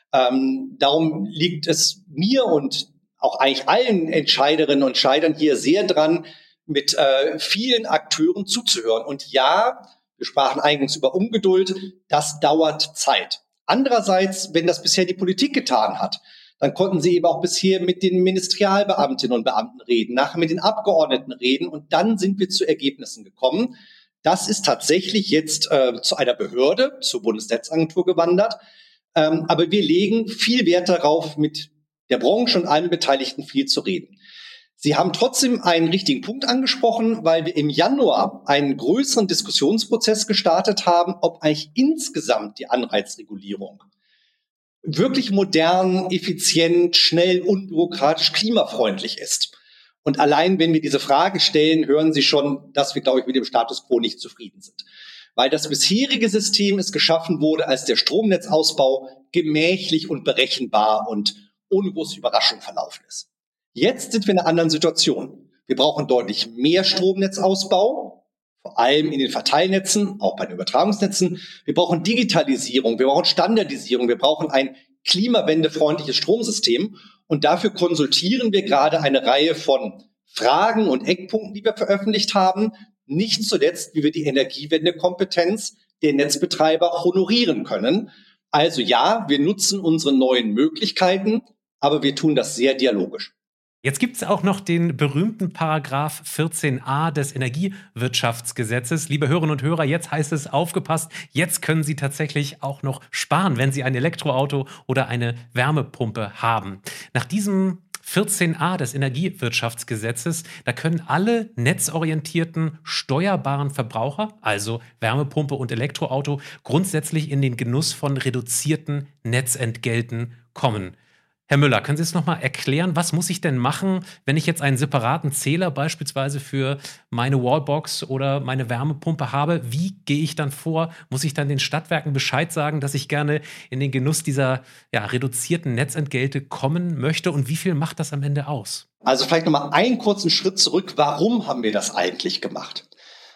Darum liegt es mir und auch eigentlich allen Entscheiderinnen und Entscheidern hier sehr dran, mit vielen Akteuren zuzuhören. Und ja, wir sprachen eingangs über Ungeduld, das dauert Zeit. Andererseits, wenn das bisher die Politik getan hat, dann konnten sie eben auch bisher mit den Ministerialbeamtinnen und Beamten reden, nachher mit den Abgeordneten reden und dann sind wir zu Ergebnissen gekommen. Das ist tatsächlich jetzt zu einer Behörde, zur Bundesnetzagentur gewandert. Aber wir legen viel Wert darauf, mit der Branche und allen Beteiligten viel zu reden. Sie haben trotzdem einen richtigen Punkt angesprochen, weil wir im Januar einen größeren Diskussionsprozess gestartet haben, ob eigentlich insgesamt die Anreizregulierung wirklich modern, effizient, schnell, unbürokratisch, klimafreundlich ist. Und allein, wenn wir diese Frage stellen, hören Sie schon, dass wir, glaube ich, mit dem Status quo nicht zufrieden sind. Weil das bisherige System es geschaffen wurde, als der Stromnetzausbau gemächlich und berechenbar und ohne große Überraschung verlaufen ist. Jetzt sind wir in einer anderen Situation. Wir brauchen deutlich mehr Stromnetzausbau, vor allem in den Verteilnetzen, auch bei den Übertragungsnetzen. Wir brauchen Digitalisierung, wir brauchen Standardisierung, wir brauchen ein klimawendefreundliches Stromsystem. Und dafür konsultieren wir gerade eine Reihe von Fragen und Eckpunkten, die wir veröffentlicht haben. Nicht zuletzt, wie wir die Energiewendekompetenz der Netzbetreiber honorieren können. Also ja, wir nutzen unsere neuen Möglichkeiten, aber wir tun das sehr dialogisch. Jetzt gibt es auch noch den berühmten Paragraph 14a des Energiewirtschaftsgesetzes. Liebe Hörerinnen und Hörer, jetzt heißt es, aufgepasst, jetzt können Sie tatsächlich auch noch sparen, wenn Sie ein Elektroauto oder eine Wärmepumpe haben. Nach diesem 14a des Energiewirtschaftsgesetzes, da können alle netzorientierten steuerbaren Verbraucher, also Wärmepumpe und Elektroauto, grundsätzlich in den Genuss von reduzierten Netzentgelten kommen. Herr Müller, können Sie es nochmal erklären, was muss ich denn machen, wenn ich jetzt einen separaten Zähler beispielsweise für meine Wallbox oder meine Wärmepumpe habe? Wie gehe ich dann vor? Muss ich dann den Stadtwerken Bescheid sagen, dass ich gerne in den Genuss dieser reduzierten Netzentgelte kommen möchte? Und wie viel macht das am Ende aus? Also vielleicht nochmal einen kurzen Schritt zurück. Warum haben wir das eigentlich gemacht?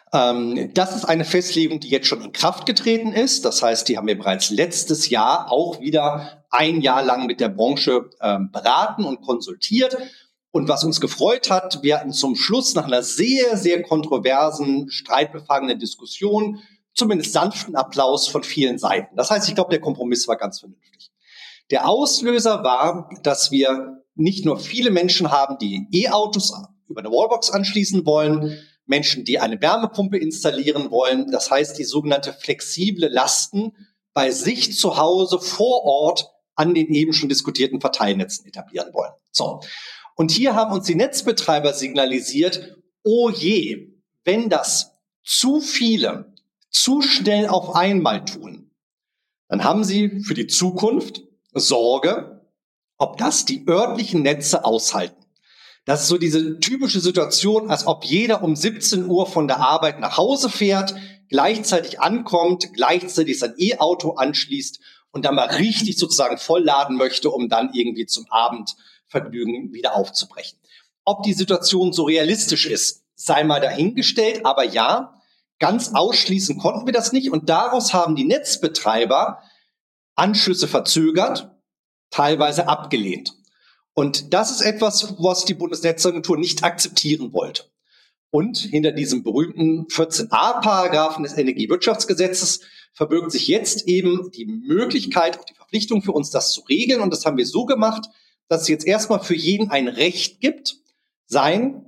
Das ist eine Festlegung, die jetzt schon in Kraft getreten ist. Das heißt, die haben wir bereits letztes Jahr auch wieder ein Jahr lang mit der Branche beraten und konsultiert. Und was uns gefreut hat, wir hatten zum Schluss nach einer sehr, sehr kontroversen, streitbefangenen Diskussion zumindest sanften Applaus von vielen Seiten. Das heißt, ich glaube, der Kompromiss war ganz vernünftig. Der Auslöser war, dass wir nicht nur viele Menschen haben, die E-Autos über eine Wallbox anschließen wollen, Menschen, die eine Wärmepumpe installieren wollen. Das heißt, die sogenannte flexible Lasten bei sich zu Hause vor Ort an den eben schon diskutierten Verteilnetzen etablieren wollen. So. Und hier haben uns die Netzbetreiber signalisiert, oh je, wenn das zu viele zu schnell auf einmal tun, dann haben sie für die Zukunft Sorge, ob das die örtlichen Netze aushalten. Das ist so diese typische Situation, als ob jeder um 17 Uhr von der Arbeit nach Hause fährt, gleichzeitig ankommt, gleichzeitig sein E-Auto anschließt und dann mal richtig sozusagen vollladen möchte, um dann irgendwie zum Abendvergnügen wieder aufzubrechen. Ob die Situation so realistisch ist, sei mal dahingestellt, aber ja, ganz ausschließen konnten wir das nicht und daraus haben die Netzbetreiber Anschlüsse verzögert, teilweise abgelehnt. Und das ist etwas, was die Bundesnetzagentur nicht akzeptieren wollte. Und hinter diesem berühmten 14a-Paragraphen des Energiewirtschaftsgesetzes verbirgt sich jetzt eben die Möglichkeit, auch die Verpflichtung für uns, das zu regeln. Und das haben wir so gemacht, dass es jetzt erstmal für jeden ein Recht gibt, sein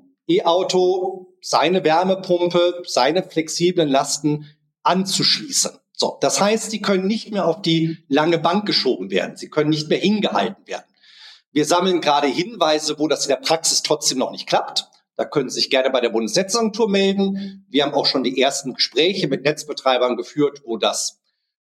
E-Auto, seine Wärmepumpe, seine flexiblen Lasten anzuschließen. So, das heißt, sie können nicht mehr auf die lange Bank geschoben werden. Sie können nicht mehr hingehalten werden. Wir sammeln gerade Hinweise, wo das in der Praxis trotzdem noch nicht klappt. Da können Sie sich gerne bei der Bundesnetzagentur melden. Wir haben auch schon die ersten Gespräche mit Netzbetreibern geführt, wo das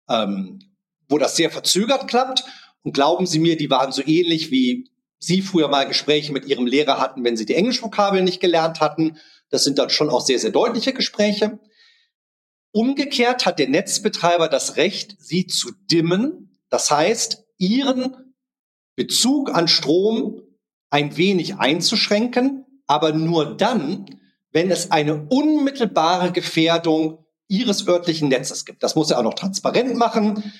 sehr verzögert klappt. Und glauben Sie mir, die waren so ähnlich, wie Sie früher mal Gespräche mit Ihrem Lehrer hatten, wenn Sie die Englischvokabeln nicht gelernt hatten. Das sind dann schon auch sehr, sehr deutliche Gespräche. Umgekehrt hat der Netzbetreiber das Recht, Sie zu dimmen. Das heißt, Ihren Bezug an Strom ein wenig einzuschränken, aber nur dann, wenn es eine unmittelbare Gefährdung Ihres örtlichen Netzes gibt. Das muss er auch noch transparent machen.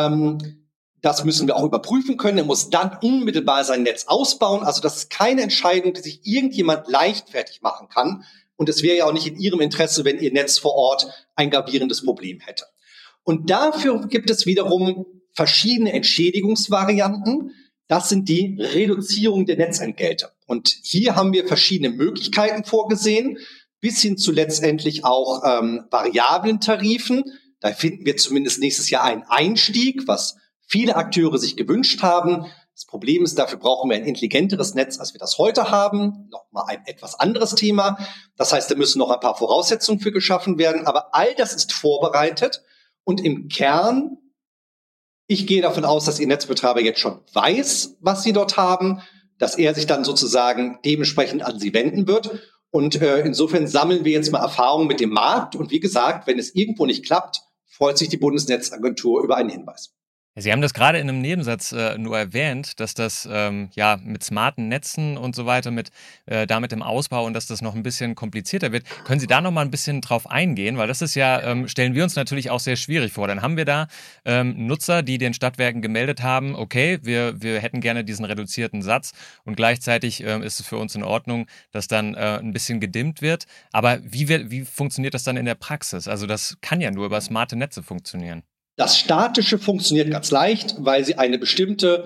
Das müssen wir auch überprüfen können. Er muss dann unmittelbar sein Netz ausbauen. Also das ist keine Entscheidung, die sich irgendjemand leichtfertig machen kann. Und es wäre ja auch nicht in Ihrem Interesse, wenn Ihr Netz vor Ort ein gravierendes Problem hätte. Und dafür gibt es wiederum verschiedene Entschädigungsvarianten. Das sind die Reduzierung der Netzentgelte. Und hier haben wir verschiedene Möglichkeiten vorgesehen, bis hin zu letztendlich auch variablen Tarifen. Da finden wir zumindest nächstes Jahr einen Einstieg, was viele Akteure sich gewünscht haben. Das Problem ist, dafür brauchen wir ein intelligenteres Netz, als wir das heute haben. Nochmal ein etwas anderes Thema. Das heißt, da müssen noch ein paar Voraussetzungen für geschaffen werden. Aber all das ist vorbereitet. Und im Kern, ich gehe davon aus, dass Ihr Netzbetreiber jetzt schon weiß, was Sie dort haben, dass er sich dann sozusagen dementsprechend an Sie wenden wird. Und insofern sammeln wir jetzt mal Erfahrungen mit dem Markt. Und wie gesagt, wenn es irgendwo nicht klappt, freut sich die Bundesnetzagentur über einen Hinweis. Sie haben das gerade in einem Nebensatz nur erwähnt, dass das mit smarten Netzen und so weiter, damit im Ausbau und dass das noch ein bisschen komplizierter wird. Können Sie da noch mal ein bisschen drauf eingehen? Weil das ist ja, stellen wir uns natürlich auch sehr schwierig vor. Dann haben wir da Nutzer, die den Stadtwerken gemeldet haben, okay, wir hätten gerne diesen reduzierten Satz und gleichzeitig ist es für uns in Ordnung, dass dann ein bisschen gedimmt wird. Aber wie funktioniert das dann in der Praxis? Also das kann ja nur über smarte Netze funktionieren. Das Statische funktioniert ganz leicht, weil Sie eine bestimmte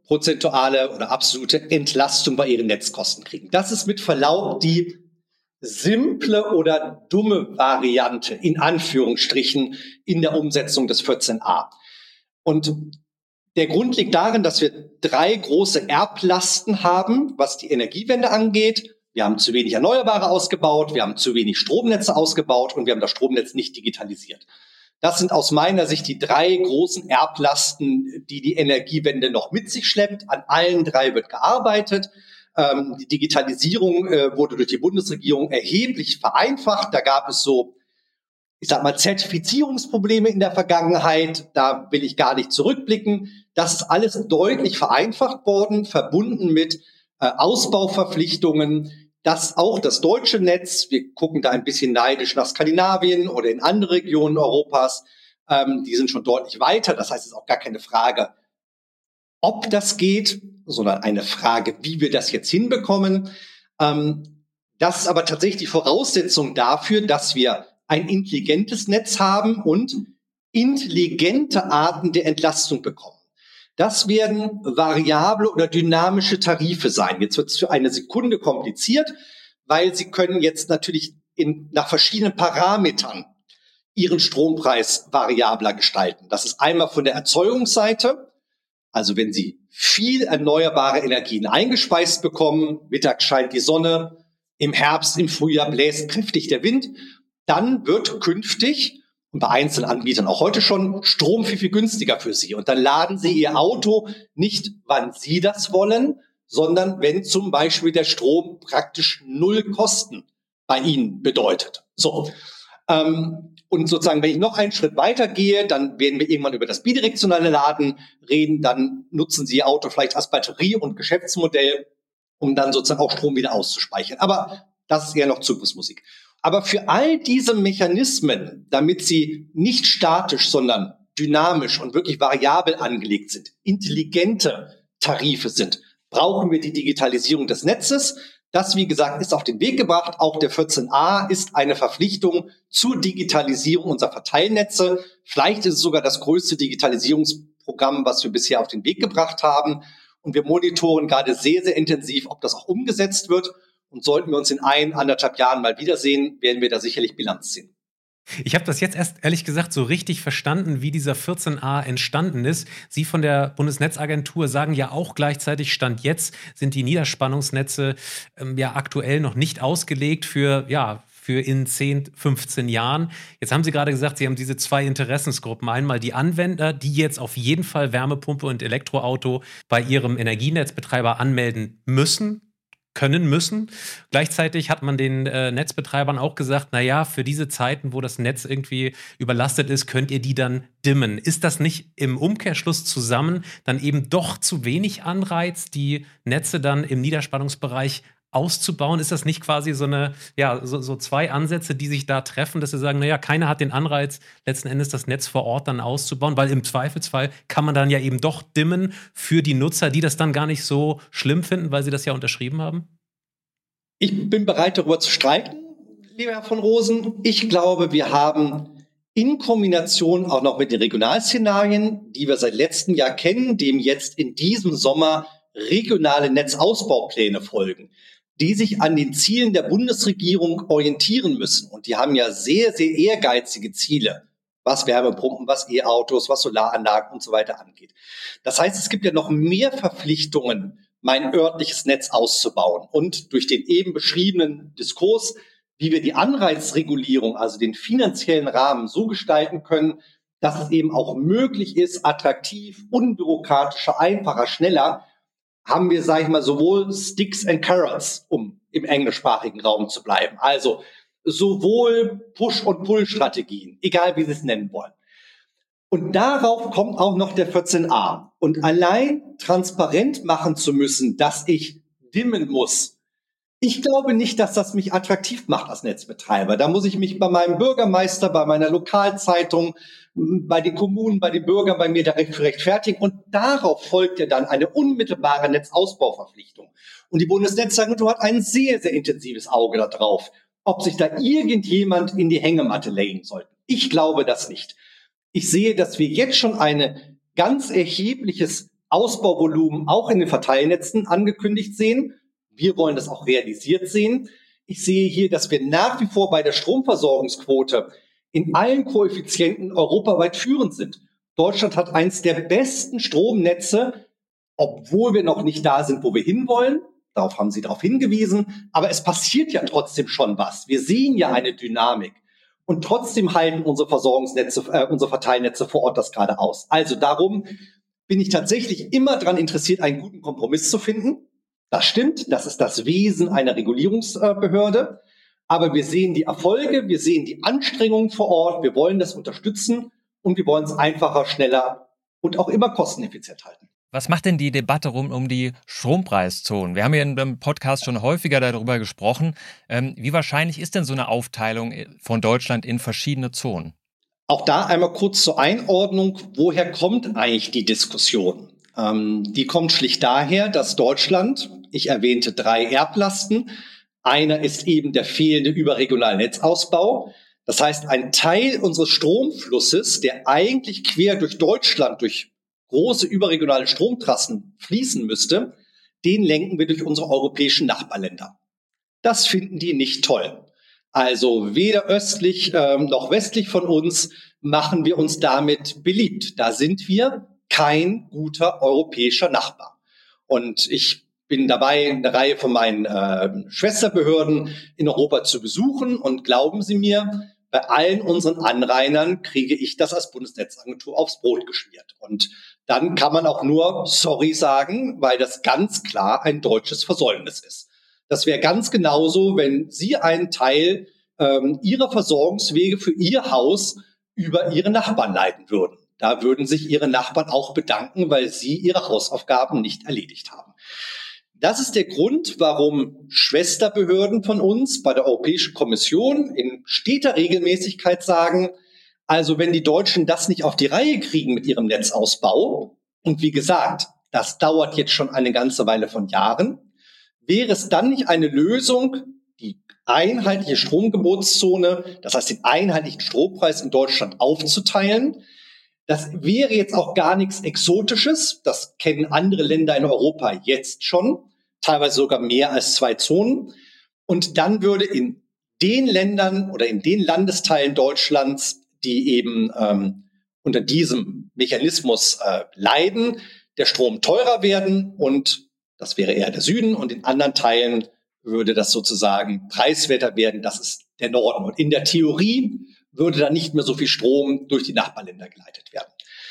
prozentuale oder absolute Entlastung bei ihren Netzkosten kriegen. Das ist mit Verlaub die simple oder dumme Variante, in Anführungsstrichen, in der Umsetzung des 14a. Und der Grund liegt darin, dass wir 3 große Erblasten haben, was die Energiewende angeht. Wir haben zu wenig Erneuerbare ausgebaut, wir haben zu wenig Stromnetze ausgebaut und wir haben das Stromnetz nicht digitalisiert. Das sind aus meiner Sicht die 3 großen Erblasten, die die Energiewende noch mit sich schleppt. An allen 3 wird gearbeitet. Die Digitalisierung wurde durch die Bundesregierung erheblich vereinfacht. Da gab es so, ich sag mal, Zertifizierungsprobleme in der Vergangenheit. Da will ich gar nicht zurückblicken. Das ist alles deutlich vereinfacht worden, verbunden mit Ausbauverpflichtungen, dass auch das deutsche Netz, wir gucken da ein bisschen neidisch nach Skandinavien oder in andere Regionen Europas, die sind schon deutlich weiter. Das heißt, es ist auch gar keine Frage, ob das geht, sondern eine Frage, wie wir das jetzt hinbekommen. Das ist aber tatsächlich die Voraussetzung dafür, dass wir ein intelligentes Netz haben und intelligente Arten der Entlastung bekommen. Das werden variable oder dynamische Tarife sein. Jetzt wird es für eine Sekunde kompliziert, weil Sie können jetzt natürlich nach verschiedenen Parametern Ihren Strompreis variabler gestalten. Das ist einmal von der Erzeugungsseite, also wenn Sie viel erneuerbare Energien eingespeist bekommen, mittags scheint die Sonne, im Herbst, im Frühjahr bläst kräftig der Wind, dann wird künftig und bei einzelnen Anbietern auch heute schon Strom viel, viel günstiger für Sie. Und dann laden Sie Ihr Auto nicht, wann Sie das wollen, sondern wenn zum Beispiel der Strom praktisch 0 Kosten bei Ihnen bedeutet. So. Und sozusagen, wenn ich noch einen Schritt weiter gehe, dann werden wir irgendwann über das bidirektionale Laden reden. Dann nutzen Sie Ihr Auto vielleicht als Batterie- und Geschäftsmodell, um dann sozusagen auch Strom wieder auszuspeichern. Aber das ist eher noch Zukunftsmusik. Aber für all diese Mechanismen, damit sie nicht statisch, sondern dynamisch und wirklich variabel angelegt sind, intelligente Tarife sind, brauchen wir die Digitalisierung des Netzes. Das, wie gesagt, ist auf den Weg gebracht. Auch der 14a ist eine Verpflichtung zur Digitalisierung unserer Verteilnetze. Vielleicht ist es sogar das größte Digitalisierungsprogramm, was wir bisher auf den Weg gebracht haben. Und wir monitoren gerade sehr, sehr intensiv, ob das auch umgesetzt wird. Und sollten wir uns in 1,5 Jahren mal wiedersehen, werden wir da sicherlich Bilanz ziehen. Ich habe das jetzt erst, ehrlich gesagt, so richtig verstanden, wie dieser 14a entstanden ist. Sie von der Bundesnetzagentur sagen ja auch gleichzeitig, Stand jetzt sind die Niederspannungsnetze ja aktuell noch nicht ausgelegt für in 10, 15 Jahren. Jetzt haben Sie gerade gesagt, Sie haben diese 2 Interessensgruppen. Einmal die Anwender, die jetzt auf jeden Fall Wärmepumpe und Elektroauto bei ihrem Energienetzbetreiber anmelden können müssen. Gleichzeitig hat man den Netzbetreibern auch gesagt, naja, für diese Zeiten, wo das Netz irgendwie überlastet ist, könnt ihr die dann dimmen. Ist das nicht im Umkehrschluss zusammen dann eben doch zu wenig Anreiz, die Netze dann im Niederspannungsbereich auszubauen? Ist das nicht quasi so 2 Ansätze, die sich da treffen, dass sie sagen, naja, keiner hat den Anreiz, letzten Endes das Netz vor Ort dann auszubauen, weil im Zweifelsfall kann man dann ja eben doch dimmen für die Nutzer, die das dann gar nicht so schlimm finden, weil sie das ja unterschrieben haben? Ich bin bereit, darüber zu streiten, lieber Herr von Rosen. Ich glaube, wir haben in Kombination auch noch mit den Regionalszenarien, die wir seit letztem Jahr kennen, dem jetzt in diesem Sommer regionale Netzausbaupläne folgen, die sich an den Zielen der Bundesregierung orientieren müssen. Und die haben ja sehr, sehr ehrgeizige Ziele, was Wärmepumpen, was E-Autos, was Solaranlagen und so weiter angeht. Das heißt, es gibt ja noch mehr Verpflichtungen, mein örtliches Netz auszubauen. Und durch den eben beschriebenen Diskurs, wie wir die Anreizregulierung, also den finanziellen Rahmen so gestalten können, dass es eben auch möglich ist, attraktiv, unbürokratischer, einfacher, schneller, haben wir, sage ich mal, sowohl Sticks and Carrots, um im englischsprachigen Raum zu bleiben. Also sowohl Push- und Pull-Strategien, egal wie Sie es nennen wollen. Und darauf kommt auch noch der 14a. Und allein transparent machen zu müssen, dass ich dimmen muss, ich glaube nicht, dass das mich attraktiv macht als Netzbetreiber. Da muss ich mich bei meinem Bürgermeister, bei meiner Lokalzeitung, bei den Kommunen, bei den Bürgern, bei mir direkt rechtfertigen. Und darauf folgt ja dann eine unmittelbare Netzausbauverpflichtung. Und die Bundesnetzagentur hat ein sehr, sehr intensives Auge darauf, ob sich da irgendjemand in die Hängematte legen sollte. Ich glaube das nicht. Ich sehe, dass wir jetzt schon ein ganz erhebliches Ausbauvolumen auch in den Verteilnetzen angekündigt sehen. Wir wollen das auch realisiert sehen. Ich sehe hier, dass wir nach wie vor bei der Stromversorgungsquote in allen Koeffizienten europaweit führend sind. Deutschland hat eins der besten Stromnetze, obwohl wir noch nicht da sind, wo wir hinwollen. Darauf haben Sie darauf hingewiesen. Aber es passiert ja trotzdem schon was. Wir sehen ja eine Dynamik. Und trotzdem halten unsere Versorgungsnetze, unsere Verteilnetze vor Ort das gerade aus. Also darum bin ich tatsächlich immer daran interessiert, einen guten Kompromiss zu finden. Das stimmt, das ist das Wesen einer Regulierungsbehörde. Aber wir sehen die Erfolge, wir sehen die Anstrengungen vor Ort, wir wollen das unterstützen und wir wollen es einfacher, schneller und auch immer kosteneffizient halten. Was macht denn die Debatte rund um die Strompreiszonen? Wir haben ja in dem Podcast schon häufiger darüber gesprochen. Wie wahrscheinlich ist denn so eine Aufteilung von Deutschland in verschiedene Zonen? Auch da einmal kurz zur Einordnung. Woher kommt eigentlich die Diskussion? Die kommt schlicht daher, dass Deutschland, ich erwähnte 3 Erblasten, einer ist eben der fehlende überregionale Netzausbau. Das heißt, ein Teil unseres Stromflusses, der eigentlich quer durch Deutschland, durch große überregionale Stromtrassen fließen müsste, den lenken wir durch unsere europäischen Nachbarländer. Das finden die nicht toll. Also weder östlich noch westlich von uns machen wir uns damit beliebt. Da sind wir kein guter europäischer Nachbar. Und ich bin dabei, eine Reihe von meinen Schwesterbehörden in Europa zu besuchen. Und glauben Sie mir, bei allen unseren Anrainern kriege ich das als Bundesnetzagentur aufs Brot geschmiert. Und dann kann man auch nur sorry sagen, weil das ganz klar ein deutsches Versäumnis ist. Das wäre ganz genauso, wenn Sie einen Teil Ihrer Versorgungswege für Ihr Haus über Ihre Nachbarn leiten würden. Da würden sich Ihre Nachbarn auch bedanken, weil Sie Ihre Hausaufgaben nicht erledigt haben. Das ist der Grund, warum Schwesterbehörden von uns bei der Europäischen Kommission in steter Regelmäßigkeit sagen, also wenn die Deutschen das nicht auf die Reihe kriegen mit ihrem Netzausbau, und wie gesagt, das dauert jetzt schon eine ganze Weile von Jahren, wäre es dann nicht eine Lösung, die einheitliche Stromgebotszone, das heißt den einheitlichen Strompreis in Deutschland aufzuteilen. Das wäre jetzt auch gar nichts Exotisches. Das kennen andere Länder in Europa jetzt schon, teilweise sogar mehr als 2 Zonen. Und dann würde in den Ländern oder in den Landesteilen Deutschlands, die eben unter diesem Mechanismus leiden, der Strom teurer werden und das wäre eher der Süden und in anderen Teilen würde das sozusagen preiswerter werden, das ist der Norden. Und in der Theorie würde dann nicht mehr so viel Strom durch die Nachbarländer geleitet werden.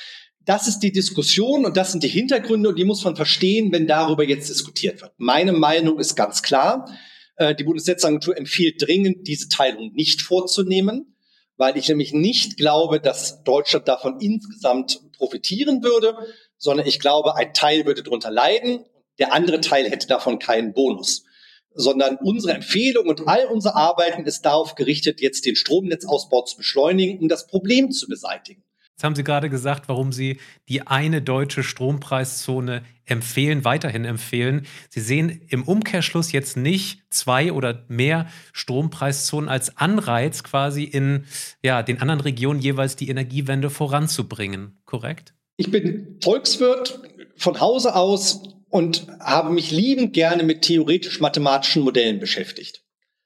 Das ist die Diskussion und das sind die Hintergründe und die muss man verstehen, wenn darüber jetzt diskutiert wird. Meine Meinung ist ganz klar. Die Bundesnetzagentur empfiehlt dringend, diese Teilung nicht vorzunehmen, weil ich nämlich nicht glaube, dass Deutschland davon insgesamt profitieren würde, sondern ich glaube, ein Teil würde darunter leiden, der andere Teil hätte davon keinen Bonus. Sondern unsere Empfehlung und all unser Arbeiten ist darauf gerichtet, jetzt den Stromnetzausbau zu beschleunigen, um das Problem zu beseitigen. Jetzt haben Sie gerade gesagt, warum Sie die eine deutsche Strompreiszone weiterhin empfehlen. Sie sehen im Umkehrschluss jetzt nicht 2 oder mehr Strompreiszonen als Anreiz, quasi in den anderen Regionen jeweils die Energiewende voranzubringen, korrekt? Ich bin Volkswirt von Hause aus und habe mich liebend gerne mit theoretisch-mathematischen Modellen beschäftigt.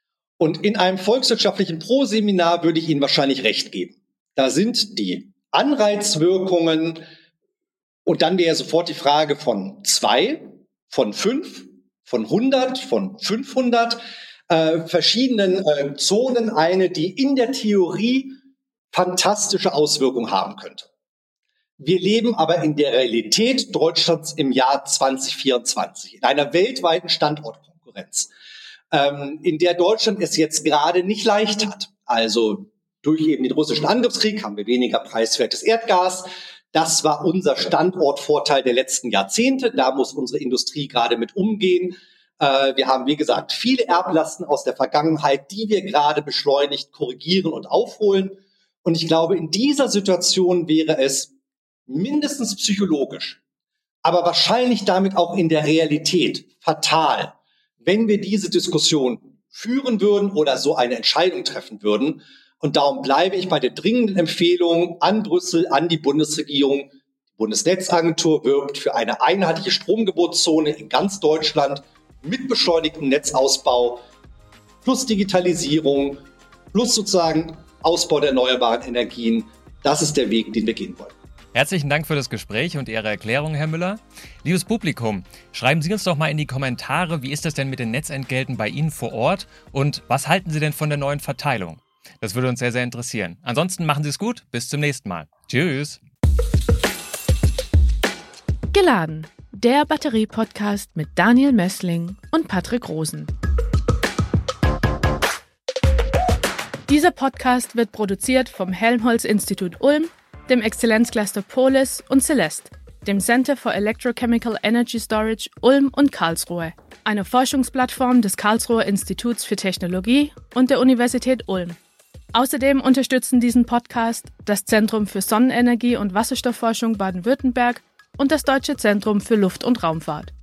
Und in einem volkswirtschaftlichen Pro-Seminar würde ich Ihnen wahrscheinlich recht geben. Da sind die Anreizwirkungen und dann wäre sofort die Frage von 2, von 5, von 100, von 500 verschiedenen Zonen eine, die in der Theorie fantastische Auswirkungen haben könnte. Wir leben aber in der Realität Deutschlands im Jahr 2024, in einer weltweiten Standortkonkurrenz, in der Deutschland es jetzt gerade nicht leicht hat. Also durch eben den russischen Angriffskrieg haben wir weniger preiswertes Erdgas. Das war unser Standortvorteil der letzten Jahrzehnte. Da muss unsere Industrie gerade mit umgehen. Wir haben, wie gesagt, viele Erblasten aus der Vergangenheit, die wir gerade beschleunigt korrigieren und aufholen. Und ich glaube, in dieser Situation wäre es mindestens psychologisch, aber wahrscheinlich damit auch in der Realität fatal, wenn wir diese Diskussion führen würden oder so eine Entscheidung treffen würden. Und darum bleibe ich bei der dringenden Empfehlung an Brüssel, an die Bundesregierung. Die Bundesnetzagentur wirbt für eine einheitliche Stromgebotszone in ganz Deutschland mit beschleunigtem Netzausbau plus Digitalisierung plus sozusagen Ausbau der erneuerbaren Energien. Das ist der Weg, den wir gehen wollen. Herzlichen Dank für das Gespräch und Ihre Erklärung, Herr Müller. Liebes Publikum, schreiben Sie uns doch mal in die Kommentare, wie ist das denn mit den Netzentgelten bei Ihnen vor Ort und was halten Sie denn von der neuen Verteilung? Das würde uns sehr, sehr interessieren. Ansonsten machen Sie es gut, bis zum nächsten Mal. Tschüss. Geladen, der Batterie-Podcast mit Daniel Mössling und Patrick Rosen. Dieser Podcast wird produziert vom Helmholtz-Institut Ulm, dem Exzellenzcluster Polis und Celeste, dem Center for Electrochemical Energy Storage Ulm und Karlsruhe, einer Forschungsplattform des Karlsruher Instituts für Technologie und der Universität Ulm. Außerdem unterstützen diesen Podcast das Zentrum für Sonnenenergie und Wasserstoffforschung Baden-Württemberg und das Deutsche Zentrum für Luft- und Raumfahrt.